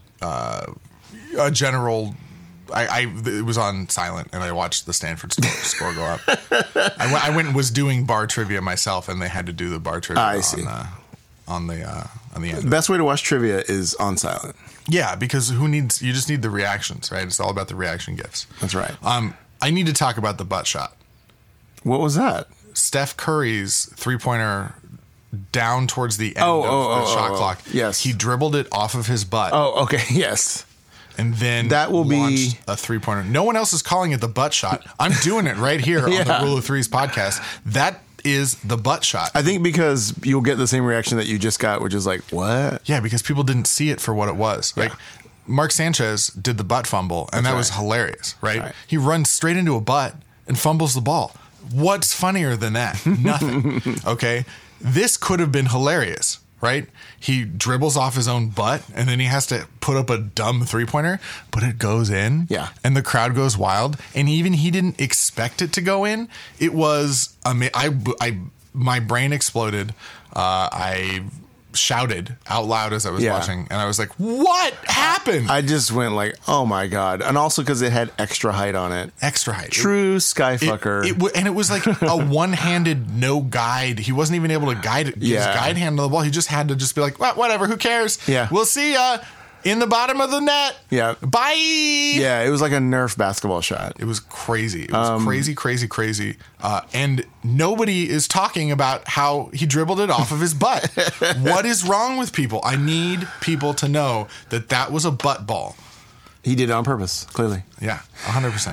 B: a general. It was on silent, and I watched the Stanford score go up. I went and was doing bar trivia myself, and they had to do the bar trivia.
A: I see.
B: On the end.
A: The best way to watch trivia is on silent.
B: Yeah, because you just need the reactions, right? It's all about the reaction gifs.
A: That's right.
B: I need to talk about the butt shot.
A: What was that?
B: Steph Curry's 3-pointer down towards the end of the shot clock.
A: Yes.
B: He dribbled it off of his butt.
A: Oh, okay. Yes.
B: And then
A: that will be
B: a 3-pointer. No one else is calling it the butt shot. I'm doing it right here on the Rule of Threes podcast. That is the butt shot.
A: I think because you'll get the same reaction that you just got, which is like, what?
B: Yeah, because people didn't see it for what it was. Like, Mark Sanchez did the butt fumble, and that was hilarious, right? He runs straight into a butt and fumbles the ball. What's funnier than that? Nothing. Okay? This could have been hilarious, right? He dribbles off his own butt, and then he has to put up a dumb 3-pointer, but it goes in.
A: Yeah.
B: And the crowd goes wild. And even he didn't expect it to go in. It was, my brain exploded. I shouted out loud as I was watching, and I was like, what happened?
A: I just went like, oh my God. And also because it had extra height on it.
B: Extra height.
A: True skyfucker.
B: And it was like a one-handed no guide. He wasn't even able to guide his guide hand on the ball. He just had to just be like, well, whatever, who cares?
A: Yeah.
B: We'll see ya in the bottom of the net.
A: Yeah.
B: Bye.
A: Yeah, it was like a Nerf basketball shot.
B: It was crazy. It was crazy. And nobody is talking about how he dribbled it off of his butt. What is wrong with people? I need people to know that was a butt ball.
A: He did it on purpose, clearly.
B: Yeah, 100%.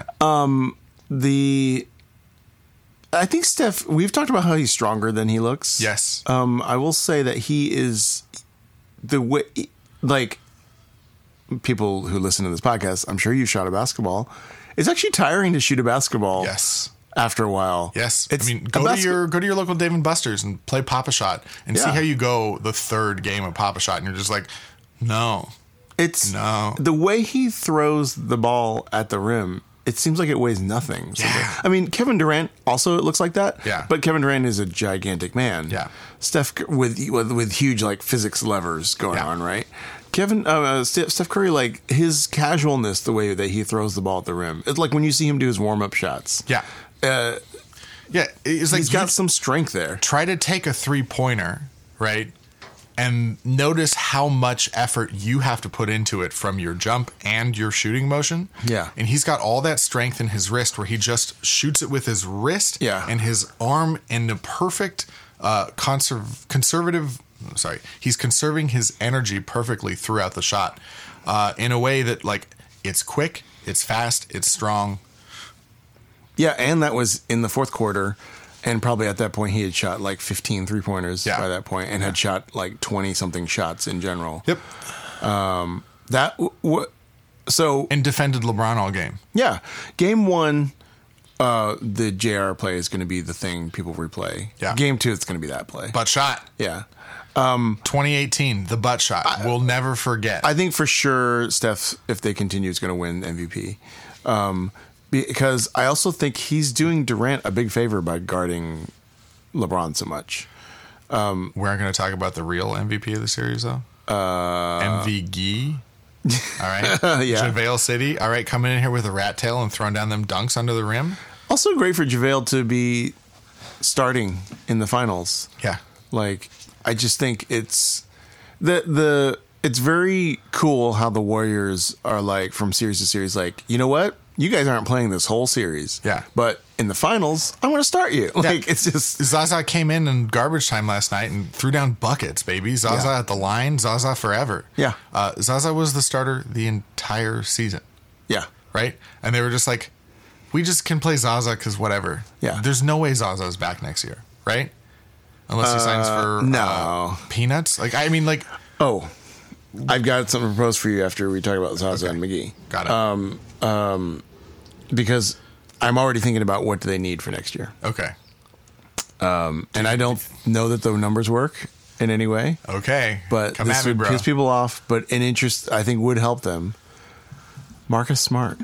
A: I think Steph, we've talked about how he's stronger than he looks.
B: Yes.
A: I will say that he is the way, like, people who listen to this podcast, I'm sure you shot a basketball. It's actually tiring to shoot a basketball.
B: Yes.
A: After a while.
B: Yes. Go to your local Dave & Buster's and play Pop-A-Shot and see how you go the third game of Pop-A-Shot, and you're just like, no. The way he throws
A: the ball at the rim, it seems like it weighs nothing.
B: Yeah.
A: I mean, Kevin Durant also, it looks like that.
B: Yeah.
A: But Kevin Durant is a gigantic man.
B: Yeah.
A: Steph with huge like physics levers going on, right? Steph Curry, like his casualness, the way that he throws the ball at the rim, it's like when you see him do his warm up shots.
B: Yeah. It's like
A: he's got some strength there.
B: Try to take a 3-pointer, right? And notice how much effort you have to put into it from your jump and your shooting motion.
A: Yeah.
B: And he's got all that strength in his wrist where he just shoots it with his wrist and his arm in the perfect conservative. Sorry. He's conserving his energy perfectly throughout the shot in a way that, like, it's quick, it's fast, it's strong.
A: Yeah. And that was in the fourth quarter. And probably at that point, he had shot like 15 3-pointers by that point and had shot like 20-something shots in general.
B: Yep.
A: And
B: defended LeBron all game.
A: Yeah. Game 1, the JR play is going to be the thing people replay.
B: Yeah.
A: Game 2, it's going to be that play.
B: Butt shot.
A: Yeah.
B: 2018, the butt shot. We'll never forget.
A: I think for sure Steph, if they continue, is going to win MVP. Because I also think he's doing Durant a big favor by guarding LeBron so much.
B: We aren't going to talk about the real MVP of the series, though. MVG. All right. JaVale City. All right. Coming in here with a rat tail and throwing down them dunks under the rim.
A: Also great for JaVale to be starting in the finals.
B: Yeah.
A: Like, I just think it's it's very cool how the Warriors are like from series to series. Like, you know what? You guys aren't playing this whole series.
B: Yeah.
A: But in the finals, I'm going to start you. Like, it's just...
B: Zaza came in garbage time last night and threw down buckets, baby. Zaza at the line. Zaza forever.
A: Yeah.
B: Zaza was the starter the entire season.
A: Yeah.
B: Right? And they were just like, we just can play Zaza because whatever.
A: Yeah.
B: There's no way Zaza's back next year. Right? Unless he signs for peanuts. Like, I mean, like...
A: Oh. I've got something to propose for you after we talk about Zaza and McGee.
B: Got it.
A: Because I'm already thinking about what do they need for next year.
B: Okay.
A: And I don't know that the numbers work in any way.
B: Okay.
A: But
B: Come
A: this
B: at me,
A: would
B: bro.
A: piss people off. But an interest, I think, would help them. Marcus Smart.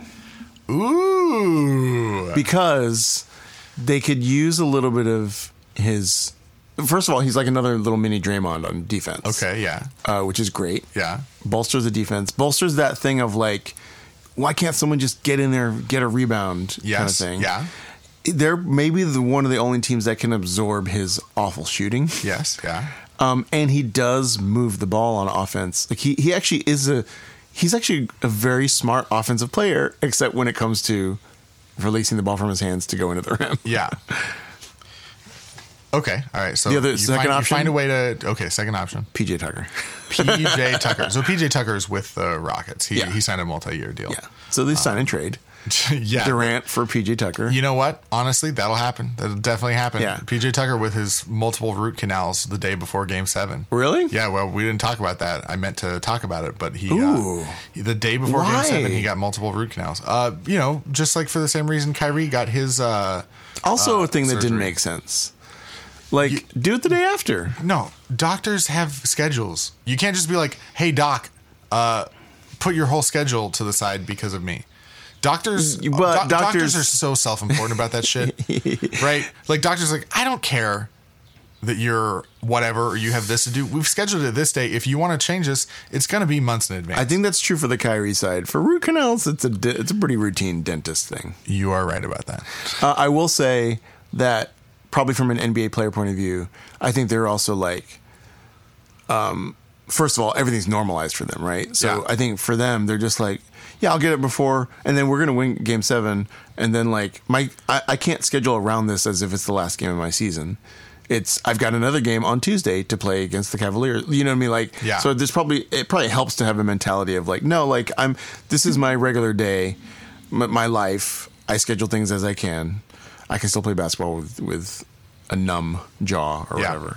B: Ooh.
A: Because they could use a little bit of his... First of all, he's like another little mini Draymond on defense.
B: Okay, yeah.
A: Which is great.
B: Yeah.
A: Bolsters the defense. Bolsters that thing of like... Why can't someone just get in there, get a rebound kind of thing?
B: Yeah.
A: They're maybe one of the only teams that can absorb his awful shooting.
B: Yes, yeah.
A: And he does move the ball on offense. Like he actually he's actually a very smart offensive player, except when it comes to releasing the ball from his hands to go into the rim.
B: Yeah. Okay. All right. So
A: the other second option.
B: You find a way to. Okay. Second option.
A: PJ Tucker.
B: PJ Tucker. So PJ Tucker's with the Rockets. He signed a multi-year deal.
A: Yeah. So they sign and trade.
B: Yeah.
A: Durant for PJ Tucker.
B: You know what? Honestly, that'll happen. That'll definitely happen.
A: Yeah.
B: PJ Tucker with his multiple root canals the day before Game 7.
A: Really?
B: Yeah. Well, we didn't talk about that. I meant to talk about it, but the day before Game 7, he got multiple root canals. Just like for the same reason Kyrie got his.
A: Also, a thing that
B: surgery.
A: didn't make sense. Like, do it the day after.
B: No, doctors have schedules. You can't just be like, hey, doc, put your whole schedule to the side because of me. Doctors are so self-important about that shit, right? Like, doctors like, I don't care that you're whatever, or you have this to do. We've scheduled it this day. If you want to change this, it's going to be months in advance.
A: I think that's true for the Kyrie side. For root canals, it's a pretty routine dentist thing.
B: You are right about that.
A: I will say that probably from an NBA player point of view, I think they're also like, first of all, everything's normalized for them, right? So yeah. I think for them, they're just like, yeah, I'll get it before, and then we're going to win Game 7, and then like I can't schedule around this as if it's the last game of my season. I've got another game on Tuesday to play against the Cavaliers. You know what I mean? Like, yeah. So it probably helps to have a mentality of like, no, like this is my regular day, my life. I schedule things as I can. I can still play basketball with a numb jaw or whatever.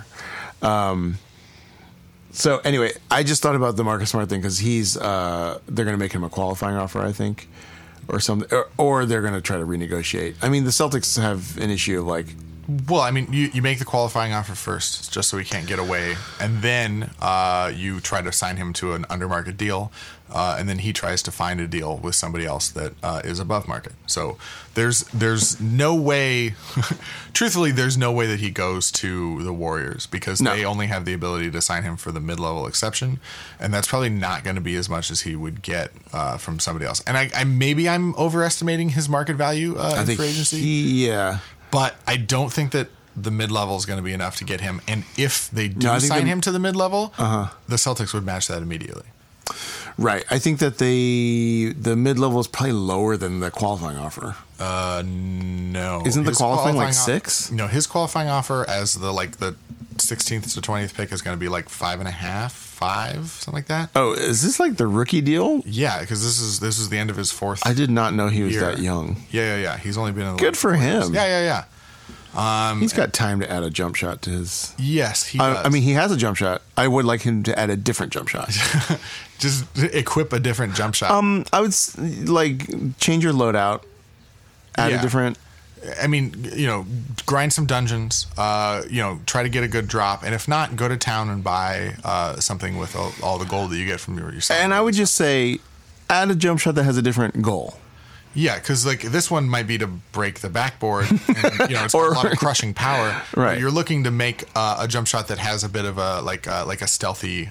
A: So anyway, I just thought about the Marcus Smart thing because they're going to make him a qualifying offer, I think, or something, or they're going to try to renegotiate. I mean, the Celtics have an issue of like,
B: well, I mean, you make the qualifying offer first, just so he can't get away, and then you try to sign him to an under-market deal, and then he tries to find a deal with somebody else that is above market. So there's no way, truthfully, there's no way that he goes to the Warriors because they only have the ability to sign him for the mid-level exception, and that's probably not going to be as much as he would get from somebody else. And maybe I'm overestimating his market value in free agency.
A: Yeah.
B: But I don't think that the mid-level is going to be enough to get him. And if they do sign him to the mid-level, the Celtics would match that immediately.
A: Right. I think that the mid-level is probably lower than the qualifying offer.
B: No.
A: Isn't the qualifying like 6?
B: No, his qualifying offer as the 16th to 20th pick is going to be like 5.5, 5, something like that.
A: Oh, is this like the rookie deal?
B: Yeah, because this is the end of his 4th.
A: I did not know he was that young.
B: Yeah. He's only been in the
A: good for him.
B: Yeah.
A: He's got time to add a jump shot to his.
B: Yes, he does.
A: I mean, he has a jump shot. I would like him to add a different jump shot.
B: Just equip a different jump shot.
A: I would like change your loadout, add a different.
B: I mean, grind some dungeons, try to get a good drop. And if not, go to town and buy something with all the gold that you get from your
A: And I would just say, add a jump shot that has a different goal.
B: Yeah, because like this one might be to break the backboard, and it's got a lot of crushing power.
A: Right.
B: But you're looking to make a jump shot that has a bit of a like a stealthy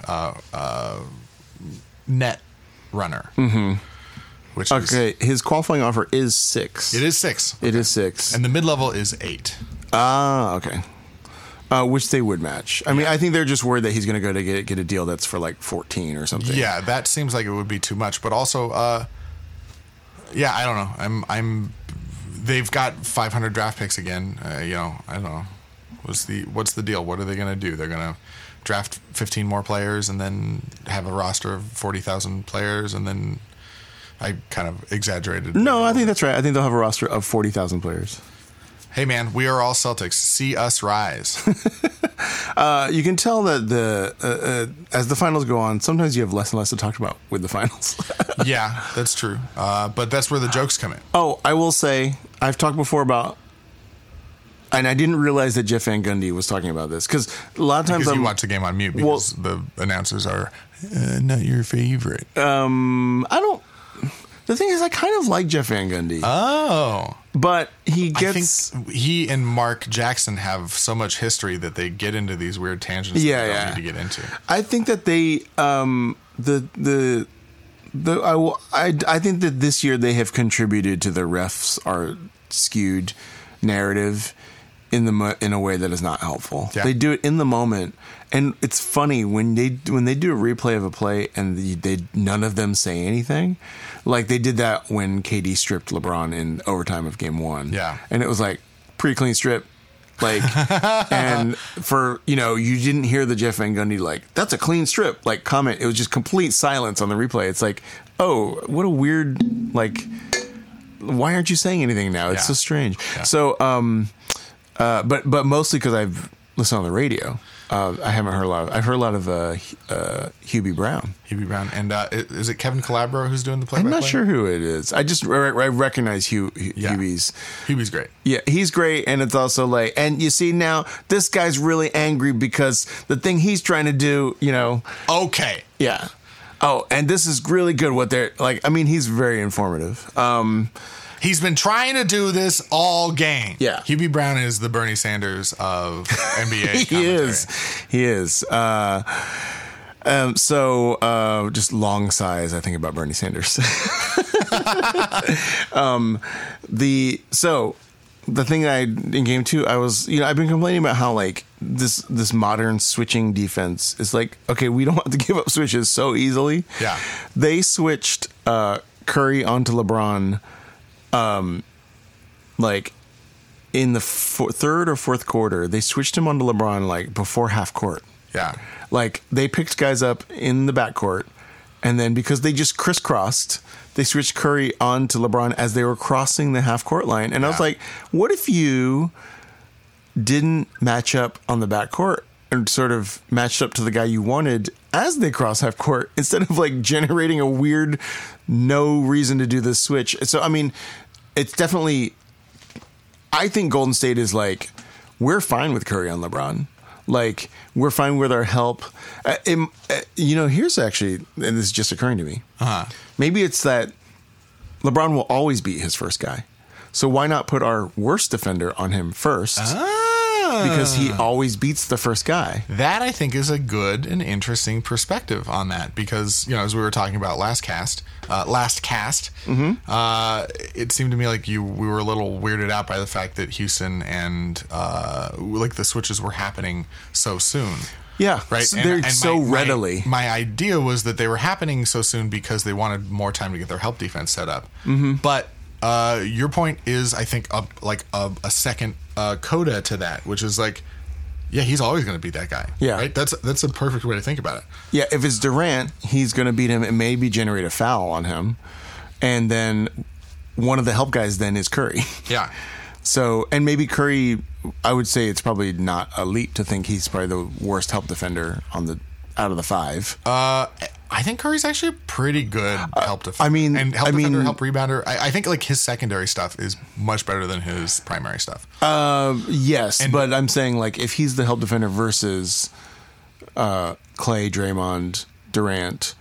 B: net runner. Mm-hmm. His
A: qualifying offer is 6.
B: It is 6.
A: It is 6,
B: and the mid level is 8.
A: Okay. Which they would match. I mean, I think they're just worried that he's going to go to get a deal that's for like 14 or something.
B: Yeah, that seems like it would be too much. But also, I don't know. They've got 500 draft picks again. I don't know. What's the deal? What are they going to do? They're going to draft 15 more players and then have a roster of 40,000 players, and then I kind of exaggerated.
A: No, I think that's right. I think they'll have a roster of 40,000 players.
B: Hey, man, we are all Celtics. See us rise.
A: You can tell that as the finals go on, sometimes you have less and less to talk about with the finals.
B: Yeah, that's true. But that's where the jokes come in.
A: Oh, I will say, I've talked before about, and I didn't realize that Jeff Van Gundy was talking about this, because a lot of times
B: you watch the game on mute because the announcers are not your favorite.
A: The thing is, I kind of like Jeff Van Gundy.
B: Oh.
A: But he
B: I think he and Mark Jackson have so much history that they get into these weird tangents that they don't need to get into.
A: I think that they, I think that this year they have contributed to the refs are skewed narrative in a way that is not helpful. Yeah. They do it in the moment, and it's funny when they do a replay of a play and they none of them say anything. Like they did that when KD stripped LeBron in overtime of Game 1.
B: Yeah,
A: and it was like pretty clean strip. Like, and for you didn't hear the Jeff Van Gundy like that's a clean strip like comment. It was just complete silence on the replay. It's like, oh, what a weird like. Why aren't you saying anything now? It's so strange. Yeah. So, but mostly because I've listened on the radio. I haven't heard a lot. I've heard a lot of Hubie Brown.
B: Hubie Brown. And is it Kevin Calabro who's doing the play-by-play?
A: I'm not sure who it is. I just I recognize Hubie's.
B: Hubie's great.
A: Yeah, he's great. And it's also like, and you see now, this guy's really angry because the thing he's trying to do,
B: Okay.
A: Yeah. Oh, and this is really good what they're like. I mean, he's very informative.
B: He's been trying to do this all game.
A: Yeah.
B: Hubie Brown is the Bernie Sanders of NBA commentary.
A: He is. Just long sighs, I think, about Bernie Sanders. The thing that in game 2, I was, I've been complaining about how like this modern switching defense is like, okay, we don't have to give up switches so easily.
B: Yeah.
A: They switched Curry onto LeBron, like in the third or fourth quarter. They switched him onto LeBron like before half court.
B: Yeah.
A: Like they picked guys up in the backcourt, and then because they just crisscrossed, they switched Curry on to LeBron as they were crossing the half-court line. And I was like, what if you didn't match up on the backcourt and sort of matched up to the guy you wanted as they cross half-court instead of like generating a weird, no reason to do this switch? So, I mean, it's definitely, I think Golden State is like, we're fine with Curry on LeBron. Like, we're fine with our help. Here's actually, and this is just occurring to me. Maybe it's that LeBron will always beat his first guy. So why not put our worst defender on him first? Because he always beats the first guy.
B: That, I think, is a good and interesting perspective on that. Because, as we were talking about last cast, it seemed to me like we were a little weirded out by the fact that Houston and the switches were happening so soon.
A: Yeah,
B: right.
A: So readily.
B: My idea was that they were happening so soon because they wanted more time to get their help defense set up. Mm-hmm. But your point is, I think, a second coda to that, which is like, yeah, he's always going to beat that guy.
A: Yeah,
B: right. That's a perfect way to think about it.
A: Yeah, if it's Durant, he's going to beat him and maybe generate a foul on him, and then one of the help guys then is Curry.
B: Yeah.
A: So, and maybe Curry, I would say it's probably not a leap to think he's probably the worst help defender out of the 5.
B: I think Curry's actually a pretty good help defender. Defender, help rebounder. I think like his secondary stuff is much better than his primary stuff.
A: Yes, but I'm saying like if he's the help defender versus Clay, Draymond, Durant.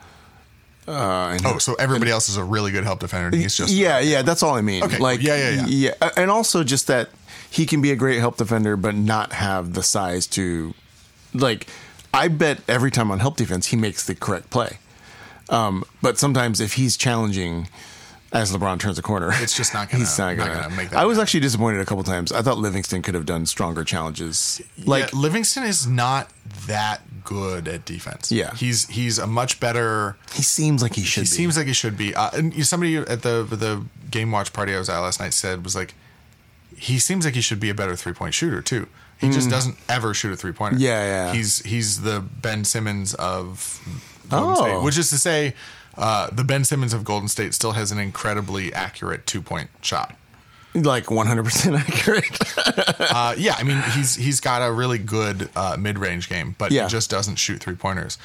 B: So everybody else is a really good help defender, and he's just
A: that's all I mean.
B: Okay,
A: like
B: yeah,
A: and also just that he can be a great help defender, but not have the size to, like, I bet every time on help defense he makes the correct play, but sometimes if he's challenging as LeBron turns a corner,
B: it's just not gonna make that.
A: I was actually disappointed a couple times. I thought Livingston could have done stronger challenges. Like
B: Livingston is not that good at defense.
A: Yeah,
B: he's a much better.
A: He seems like he should.
B: He seems like he should be. And somebody at the game watch party I was at last night said was like, he seems like he should be a better 3-point shooter too. He just doesn't ever shoot a 3-pointer.
A: Yeah.
B: He's the Ben Simmons of Golden State, which is to say, the Ben Simmons of Golden State still has an incredibly accurate 2-point shot.
A: Like 100% accurate.
B: I mean, he's got a really good mid-range game, but he just doesn't shoot 3-pointers.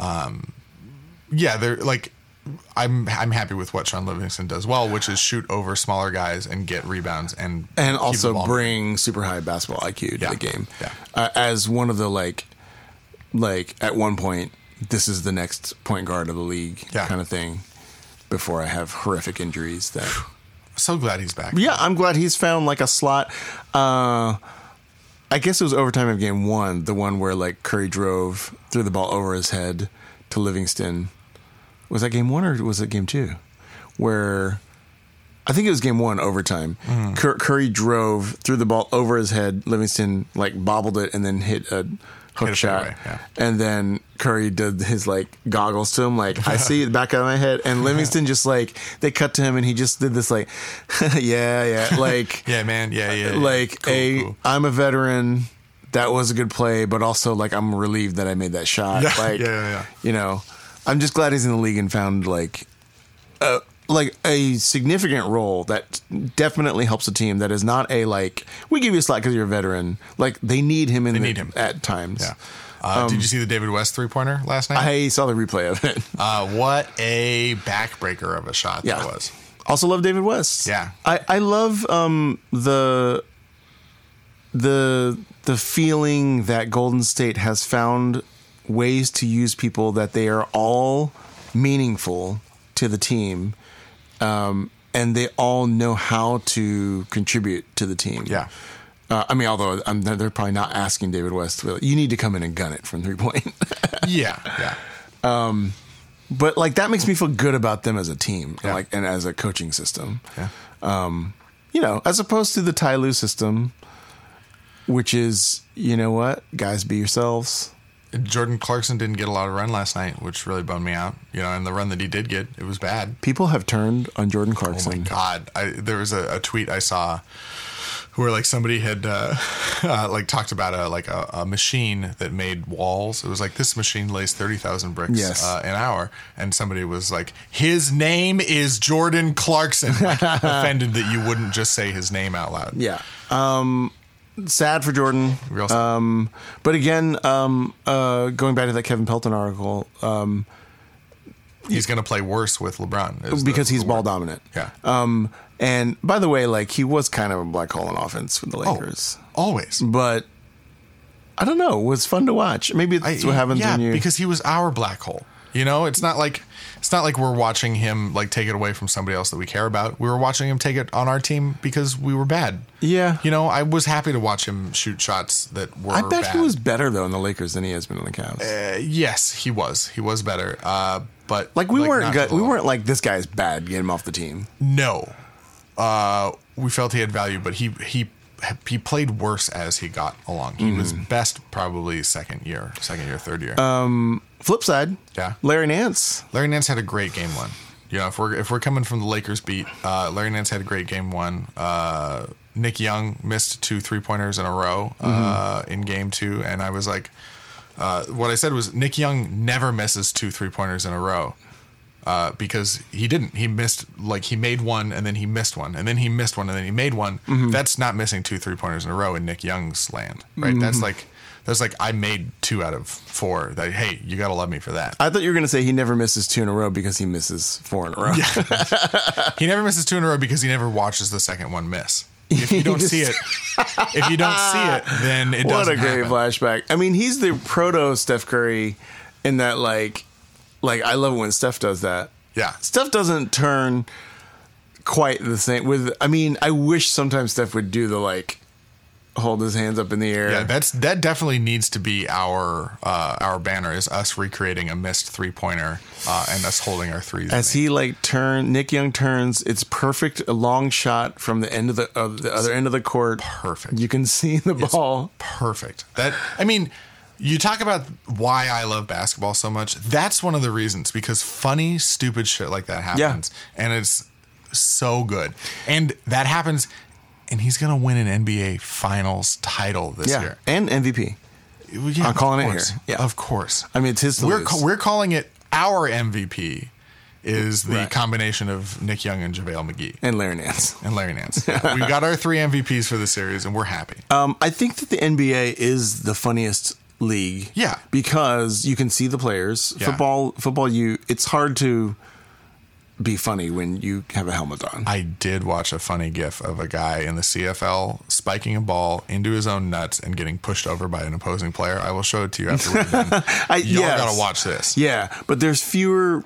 B: They're like, I'm happy with what Sean Livingston does well, which is shoot over smaller guys and get rebounds and
A: also bring super high basketball IQ to the game. Yeah. As one of the like at one point, this is the next point guard of the league kind of thing. Before I have horrific injuries that.
B: So glad he's back.
A: Yeah, I'm glad he's found like a slot. I guess it was overtime of game 1, the one where like Curry threw the ball over his head to Livingston. Was that game 1 or was it game 2? Where I think it was game 1 overtime. Curry threw the ball over his head. Livingston like bobbled it and then hit a hook shot. And then Curry did his like goggles to him, like, I see it back out of my head. And Livingston just like, they cut to him and he just did this like, like,
B: yeah, man, yeah.
A: Like, cool. I'm a veteran. That was a good play, but also like I'm relieved that I made that shot.
B: Yeah.
A: I'm just glad he's in the league and found like a significant role that definitely helps a team that is not a like, we give you a slot because you're a veteran. Like they need him at times.
B: Yeah. Did you see the David West 3-pointer last night?
A: I saw the replay of it.
B: What a backbreaker of a shot that was.
A: Also love David West.
B: Yeah.
A: I love the feeling that Golden State has found ways to use people that they are all meaningful to the team, and they all know how to contribute to the team.
B: Yeah.
A: I mean, although they're probably not asking David West, you need to come in and gun it from 3-point.
B: Yeah.
A: But like that makes me feel good about them as a team,
B: Yeah.
A: and as a coaching system.
B: Yeah.
A: As opposed to the Ty Lue system, which is, you know what, guys, be yourselves.
B: Jordan Clarkson didn't get a lot of run last night, which really bummed me out. And the run that he did get, it was bad.
A: People have turned on Jordan Clarkson.
B: Oh my God. There was a tweet I saw where like somebody had talked about a machine that made walls. It was like, this machine lays 30,000 bricks an hour. And somebody was like, his name is Jordan Clarkson. Like, offended that you wouldn't just say his name out loud.
A: Yeah. Sad for Jordan.
B: Real sad.
A: But again, going back to that Kevin Pelton article,
B: he's going to play worse with LeBron
A: because he's ball dominant.
B: Yeah.
A: And by the way, like he was kind of a black hole in offense for the Lakers.
B: Always.
A: But I don't know. It was fun to watch. Maybe it's what happens when you...
B: because he was our black hole. It's not like we're watching him like take it away from somebody else that we care about. We were watching him take it on our team because we were bad.
A: Yeah.
B: I was happy to watch him shoot shots that were bad.
A: I bet he was better though in the Lakers than he has been in the Cavs.
B: Yes, he was. He was better. But
A: like we weren't good. We weren't like, this guy's bad, get him off the team.
B: No. We felt he had value, but he played worse as he got along. He was best probably second year, third year.
A: Flip side, Larry Nance.
B: Larry Nance had a great game one. If we're coming from the Lakers beat, Larry Nance had a great game one. Nick Young missed 2 3-pointers in a row in game 2, and I was like, what I said was Nick Young never misses 2 3-pointers in a row. Because he didn't. He missed, he made one, and then he missed one, and then he missed one, and then he made one. That's not missing 2 3-pointers in a row in Nick Young's land, right? That's like I made 2 out of 4. That, hey, you got to love me for that.
A: I thought you were going to say he never misses 2 in a row because he misses 4 in a row.
B: Yeah. He never misses 2 in a row because he never watches the second one miss. If you don't see it, then it doesn't happen.
A: What a great flashback. I mean, he's the proto Steph Curry in that, like I love it when Steph does that.
B: Yeah.
A: Steph doesn't turn quite the same I wish sometimes Steph would do the hold his hands up in the air.
B: Yeah, that definitely needs to be our banner, is us recreating a missed 3-pointer and us holding our threes.
A: As he Nick Young turns, it's perfect, a long shot from the end of the other end of the court.
B: Perfect.
A: You can see the ball.
B: Perfect. You talk about why I love basketball so much. That's one of the reasons, because funny, stupid shit like that happens. Yeah. And it's so good. And that happens, and he's going to win an NBA Finals title this year. And
A: MVP.
B: Yeah,
A: I'm calling it here.
B: Yeah. Of course.
A: I mean, it's his to lose.
B: We're calling it our MVP is the combination of Nick Young and JaVale McGee.
A: And Larry Nance.
B: Yeah. We've got our 3 MVPs for the series, and we're happy.
A: I think that the NBA is the funniest league.
B: Yeah.
A: Because you can see the players.
B: Yeah.
A: Football, it's hard to be funny when you have a helmet on.
B: I did watch a funny gif of a guy in the CFL spiking a ball into his own nuts and getting pushed over by an opposing player. I will show it to you after we're done. Y'all gotta watch this.
A: Yeah, but there's fewer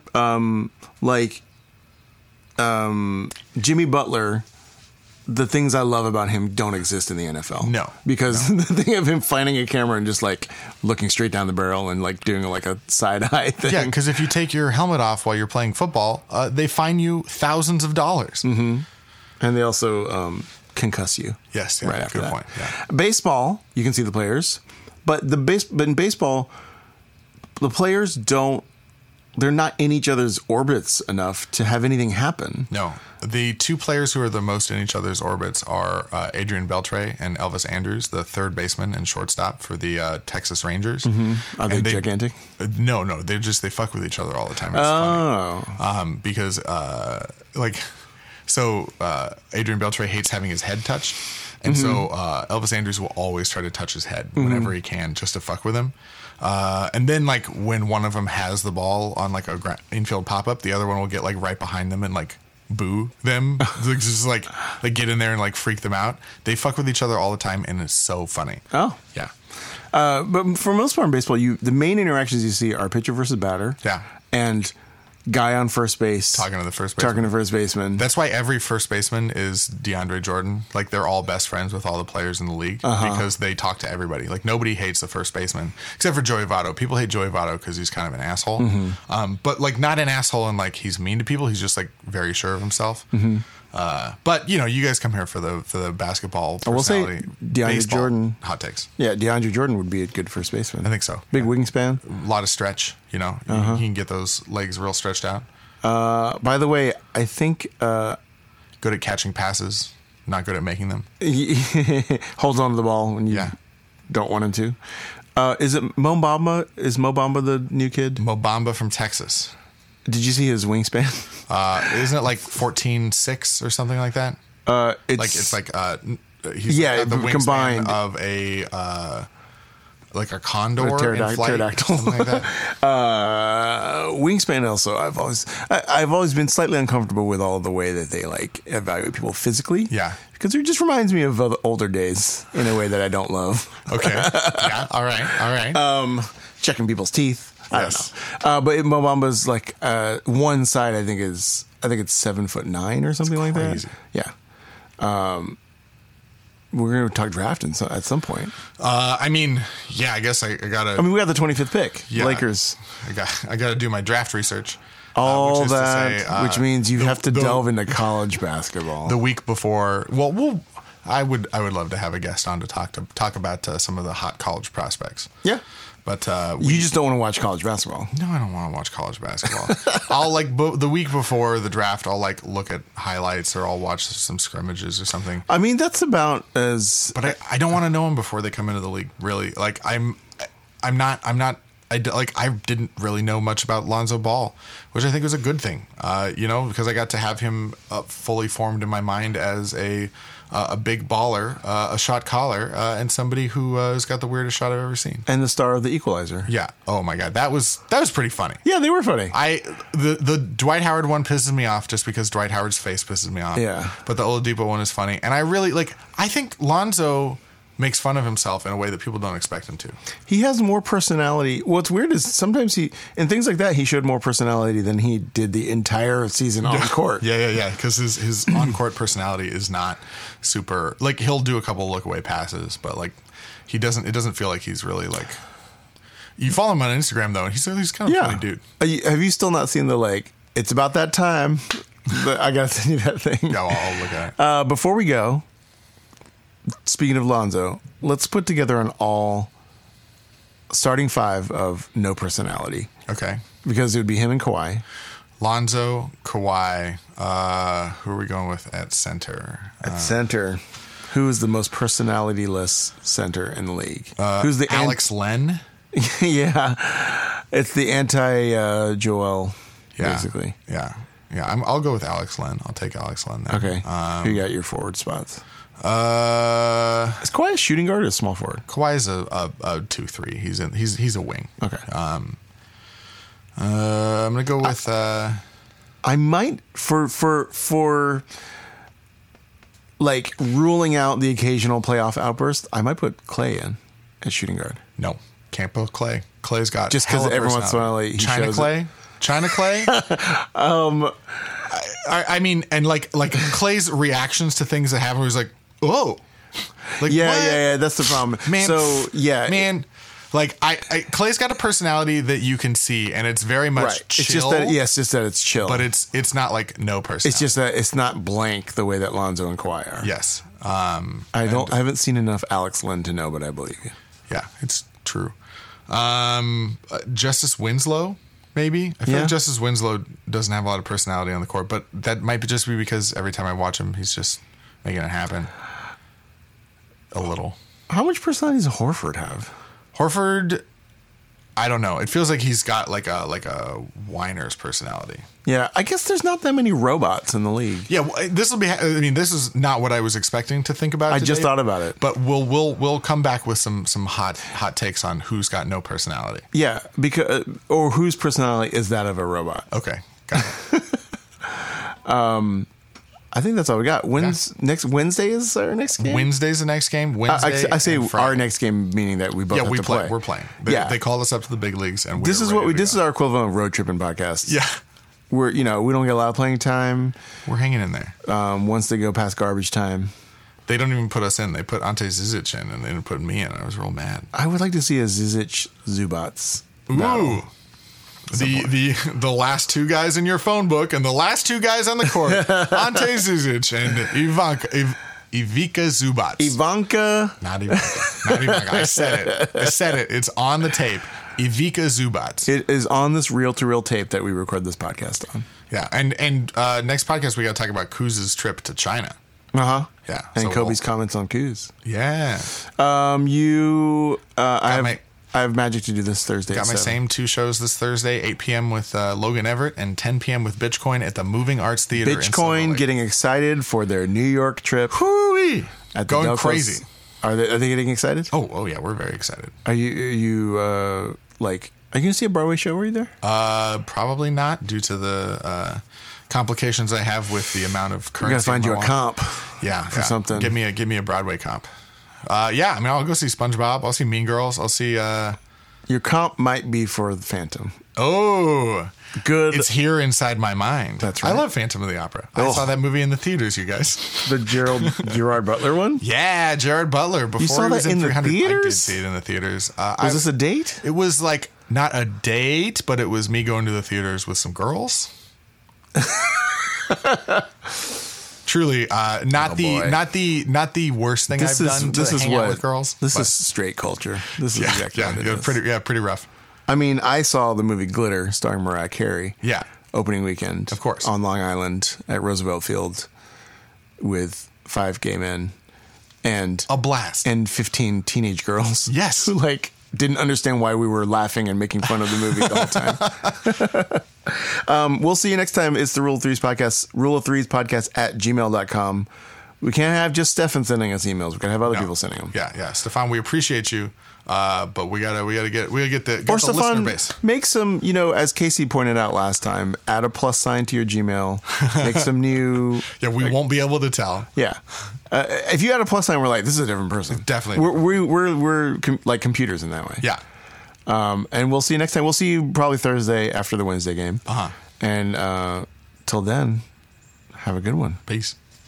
A: Jimmy Butler. The things I love about him don't exist in the NFL.
B: No.
A: Because the thing of him finding a camera and just looking straight down the barrel and doing a side eye thing.
B: Yeah, because if you take your helmet off while you're playing football, they fine you thousands of dollars.
A: Mm-hmm. And they also concuss you.
B: Yes, yeah,
A: right after
B: good
A: that.
B: Point. Yeah.
A: Baseball, you can see the players, but in baseball, the players they're not in each other's orbits enough to have anything happen.
B: No. The 2 players who are the most in each other's orbits are Adrian Beltre and Elvis Andrus, the third baseman and shortstop for the Texas Rangers.
A: Mm-hmm. Are they gigantic?
B: No. They fuck with each other all the time. It's funny. Because So Adrian Beltre hates having his head touched. And so Elvis Andrus will always try to touch his head whenever he can just to fuck with him. And then like when one of them has the ball on like a infield pop-up, the other one will get like right behind them and like boo them. Just like get in there and like freak them out. They fuck with each other all the time and it's so funny.
A: Oh.
B: Yeah.
A: But for most part in baseball, the main interactions you see are pitcher versus batter.
B: Yeah.
A: And guy on first base.
B: Talking to the first baseman. That's why every first baseman is DeAndre Jordan. Like, they're all best friends with all the players in the league because they talk to everybody. Like, nobody hates the first baseman except for Joey Votto. People hate Joey Votto because he's kind of an asshole. But, like, not an asshole and, like, he's mean to people. He's just, like, very sure of himself. But, you know, you guys come here for the basketball personality.
A: I will say DeAndre Jordan.
B: Hot takes.
A: Yeah, DeAndre Jordan would be a good first baseman.
B: I think so.
A: Big wingspan.
B: A lot of stretch, you know. He can get those legs real stretched out.
A: By the way, I think...
B: good at catching passes, not good at making them.
A: Holds on to the ball when you don't want him to. Is it Mo Bamba? Is Mo Bamba the new kid?
B: Mo Bamba from Texas.
A: Did you see his wingspan?
B: Isn't it like 14.6 or something like that? He's got the wingspan
A: combined
B: of a like a condor in flight,
A: pterodactyl.
B: Something like that.
A: Wingspan also, I've always been slightly uncomfortable with all the way that they like evaluate people physically.
B: Yeah.
A: Because it just reminds me of other older days in a way that I don't love.
B: Okay. Yeah. All right.
A: Checking people's teeth. I don't know. But Mo Bamba's like one side I think it's 7'9" or something like that. Yeah. We're going to talk drafting at some point.
B: I mean, yeah, I guess I gotta.
A: I mean, we got the 25th pick.
B: Yeah,
A: Lakers.
B: I got to do my draft research.
A: Which means you have to delve into college basketball.
B: The week before, I would love to have a guest on to talk about some of the hot college prospects.
A: Yeah.
B: But
A: you just don't want to watch college basketball.
B: No, I don't want to watch college basketball. I'll the week before the draft, I'll like look at highlights or I'll watch some scrimmages or something.
A: I mean, that's about as.
B: But I don't want to know them before they come into the league. Really, like I didn't really know much about Lonzo Ball, which I think was a good thing. Because I got to have him fully formed in my mind as a big baller, a shot caller, and somebody who has got the weirdest shot I've ever seen.
A: And the star of The Equalizer.
B: Yeah. Oh my God, that was pretty funny.
A: Yeah, they were funny.
B: The Dwight Howard one pisses me off just because Dwight Howard's face pisses me off.
A: Yeah.
B: But the Oladipo one is funny, and I think Lonzo makes fun of himself in a way that people don't expect him to.
A: He has more personality. What's weird is sometimes in things like that, he showed more personality than he did the entire season on court.
B: Yeah. Because his on-court personality is not super. Like, he'll do a couple look-away passes, but like it doesn't feel like he's really like. You follow him on Instagram though, and he's kind of a funny dude.
A: Have you still not seen the it's about that time? But I gotta send you that thing.
B: Yeah, I'll look at it.
A: Before we go. Speaking of Lonzo, let's put together an all starting five of no personality.
B: Okay.
A: Because it would be him and Kawhi.
B: Lonzo, Kawhi. Who are we going with at center?
A: At center. Who is the most personality-less center in the league? Who's the
B: Alex Len?
A: Yeah. It's the anti-Joel, basically.
B: Yeah. I'll go with Alex Len. I'll take Alex Len there.
A: Okay. Who you got your forward spots? Is Kawhi a shooting guard or a small forward?
B: Kawhi is a 2-3. He's a wing.
A: Okay.
B: I'm gonna go with.
A: I might for like ruling out the occasional playoff outburst. I might put Clay in at shooting guard.
B: No, can't put Clay. Clay's got
A: just because every once in a while he
B: China Clay. China Clay. I mean, and like Clay's reactions to things that happen, where he's like, "Oh, like
A: yeah, that's the problem,
B: man."
A: So
B: man, like Clay's got a personality that you can see, and it's very much chill.
A: It's just that it's chill,
B: but it's not like no personality.
A: It's just that it's not blank the way that Lonzo and Kawhi are.
B: Yes,
A: I haven't seen enough Alex Len to know, but I believe you.
B: Yeah, it's true. Justice Winslow. Maybe. I feel like Justice Winslow doesn't have a lot of personality on the court, but that might just be because every time I watch him, he's just making it happen. A little.
A: How much personality does Horford have?
B: Horford, I don't know. It feels like he's got like a whiner's personality.
A: Yeah, I guess there's not that many robots in the league.
B: Yeah, this will be. I mean, this is not what I was expecting to think about.
A: I
B: today,
A: just thought about it,
B: but we'll come back with some hot takes on who's got no personality.
A: Yeah, because or whose personality is that of a robot?
B: Okay, got it.
A: I think that's all we got. Next Wednesday is our next game.
B: Wednesday's the next game. Wednesday.
A: I say our next game, meaning that we both have to play.
B: We're playing. They called us up to the big leagues, and
A: this is what we. This is our equivalent of road tripping podcasts.
B: Yeah.
A: We don't get a lot of playing time.
B: We're hanging in there.
A: Once they go past garbage time,
B: they don't even put us in. They put Ante Zizic in, and they didn't put me in. I was real mad.
A: I would like to see a Zizic Zubats.
B: Ooh, the last two guys in your phone book and the last two guys on the court, Ante Zizic and Ivica Zubats. Not Ivanka. I said it. It's on the tape. Ivica Zubats.
A: It is on this reel-to-reel tape that we record this podcast on.
B: Yeah, and next podcast we got to talk about Kuz's trip to China.
A: Uh-huh.
B: Yeah.
A: And so Kobe's comments on Kuz.
B: Yeah.
A: I have magic to do this Thursday.
B: Got my same two shows this Thursday, 8 p.m. with Logan Everett and 10 p.m. with Bitchcoin at the Moving Arts Theater.
A: Bitchcoin getting excited for their New York trip.
B: Hoo-wee! Going
A: Delcos.
B: Crazy.
A: Are they getting excited?
B: Oh yeah, we're very excited.
A: Are you are you going to see a Broadway show? Were you there?
B: Probably not, due to the complications I have with the amount of currency.
A: You got to find you a comp.
B: For
A: something.
B: Give me a Broadway comp. Yeah, I mean, I'll go see SpongeBob. I'll see Mean Girls. I'll see.
A: Your comp might be for the Phantom.
B: Oh,
A: good.
B: It's here inside my mind.
A: That's right.
B: I love Phantom of the Opera. I saw that movie in the theaters, you guys.
A: The Gerard Butler one?
B: Yeah, Gerard Butler. Before
A: you saw
B: he was
A: that in the
B: 300,
A: theaters?
B: I did see it in the theaters.
A: Was this a date?
B: It was like not a date, but it was me going to the theaters with some girls. Truly, not the worst thing I've done to hang out with girls.
A: This is straight culture. This is exactly what it is.
B: Pretty rough.
A: I mean, I saw the movie Glitter starring Mariah Carey.
B: Yeah.
A: Opening weekend.
B: Of course.
A: On Long Island at Roosevelt Field with 5 gay men and
B: a blast.
A: And 15 teenage girls.
B: Yes.
A: Who didn't understand why we were laughing and making fun of the movie the whole time. We'll see you next time. It's the Rule of Threes podcast, ruleoftreespodcast@gmail.com. We can't have just Stefan sending us emails. We gotta have other people sending them.
B: Yeah. Stefan, we appreciate you. But we gotta get the listener base.
A: Make some, as Casey pointed out last time, add a plus sign to your Gmail. Make some new.
B: Yeah, we won't be able to tell.
A: Yeah, if you add a plus sign, we're like, this is a different person.
B: Definitely,
A: we're like computers in that way.
B: Yeah.
A: And we'll see you next time. We'll see you probably Thursday after the Wednesday game.
B: Uh-huh.
A: And till then, have a good one.
B: Peace.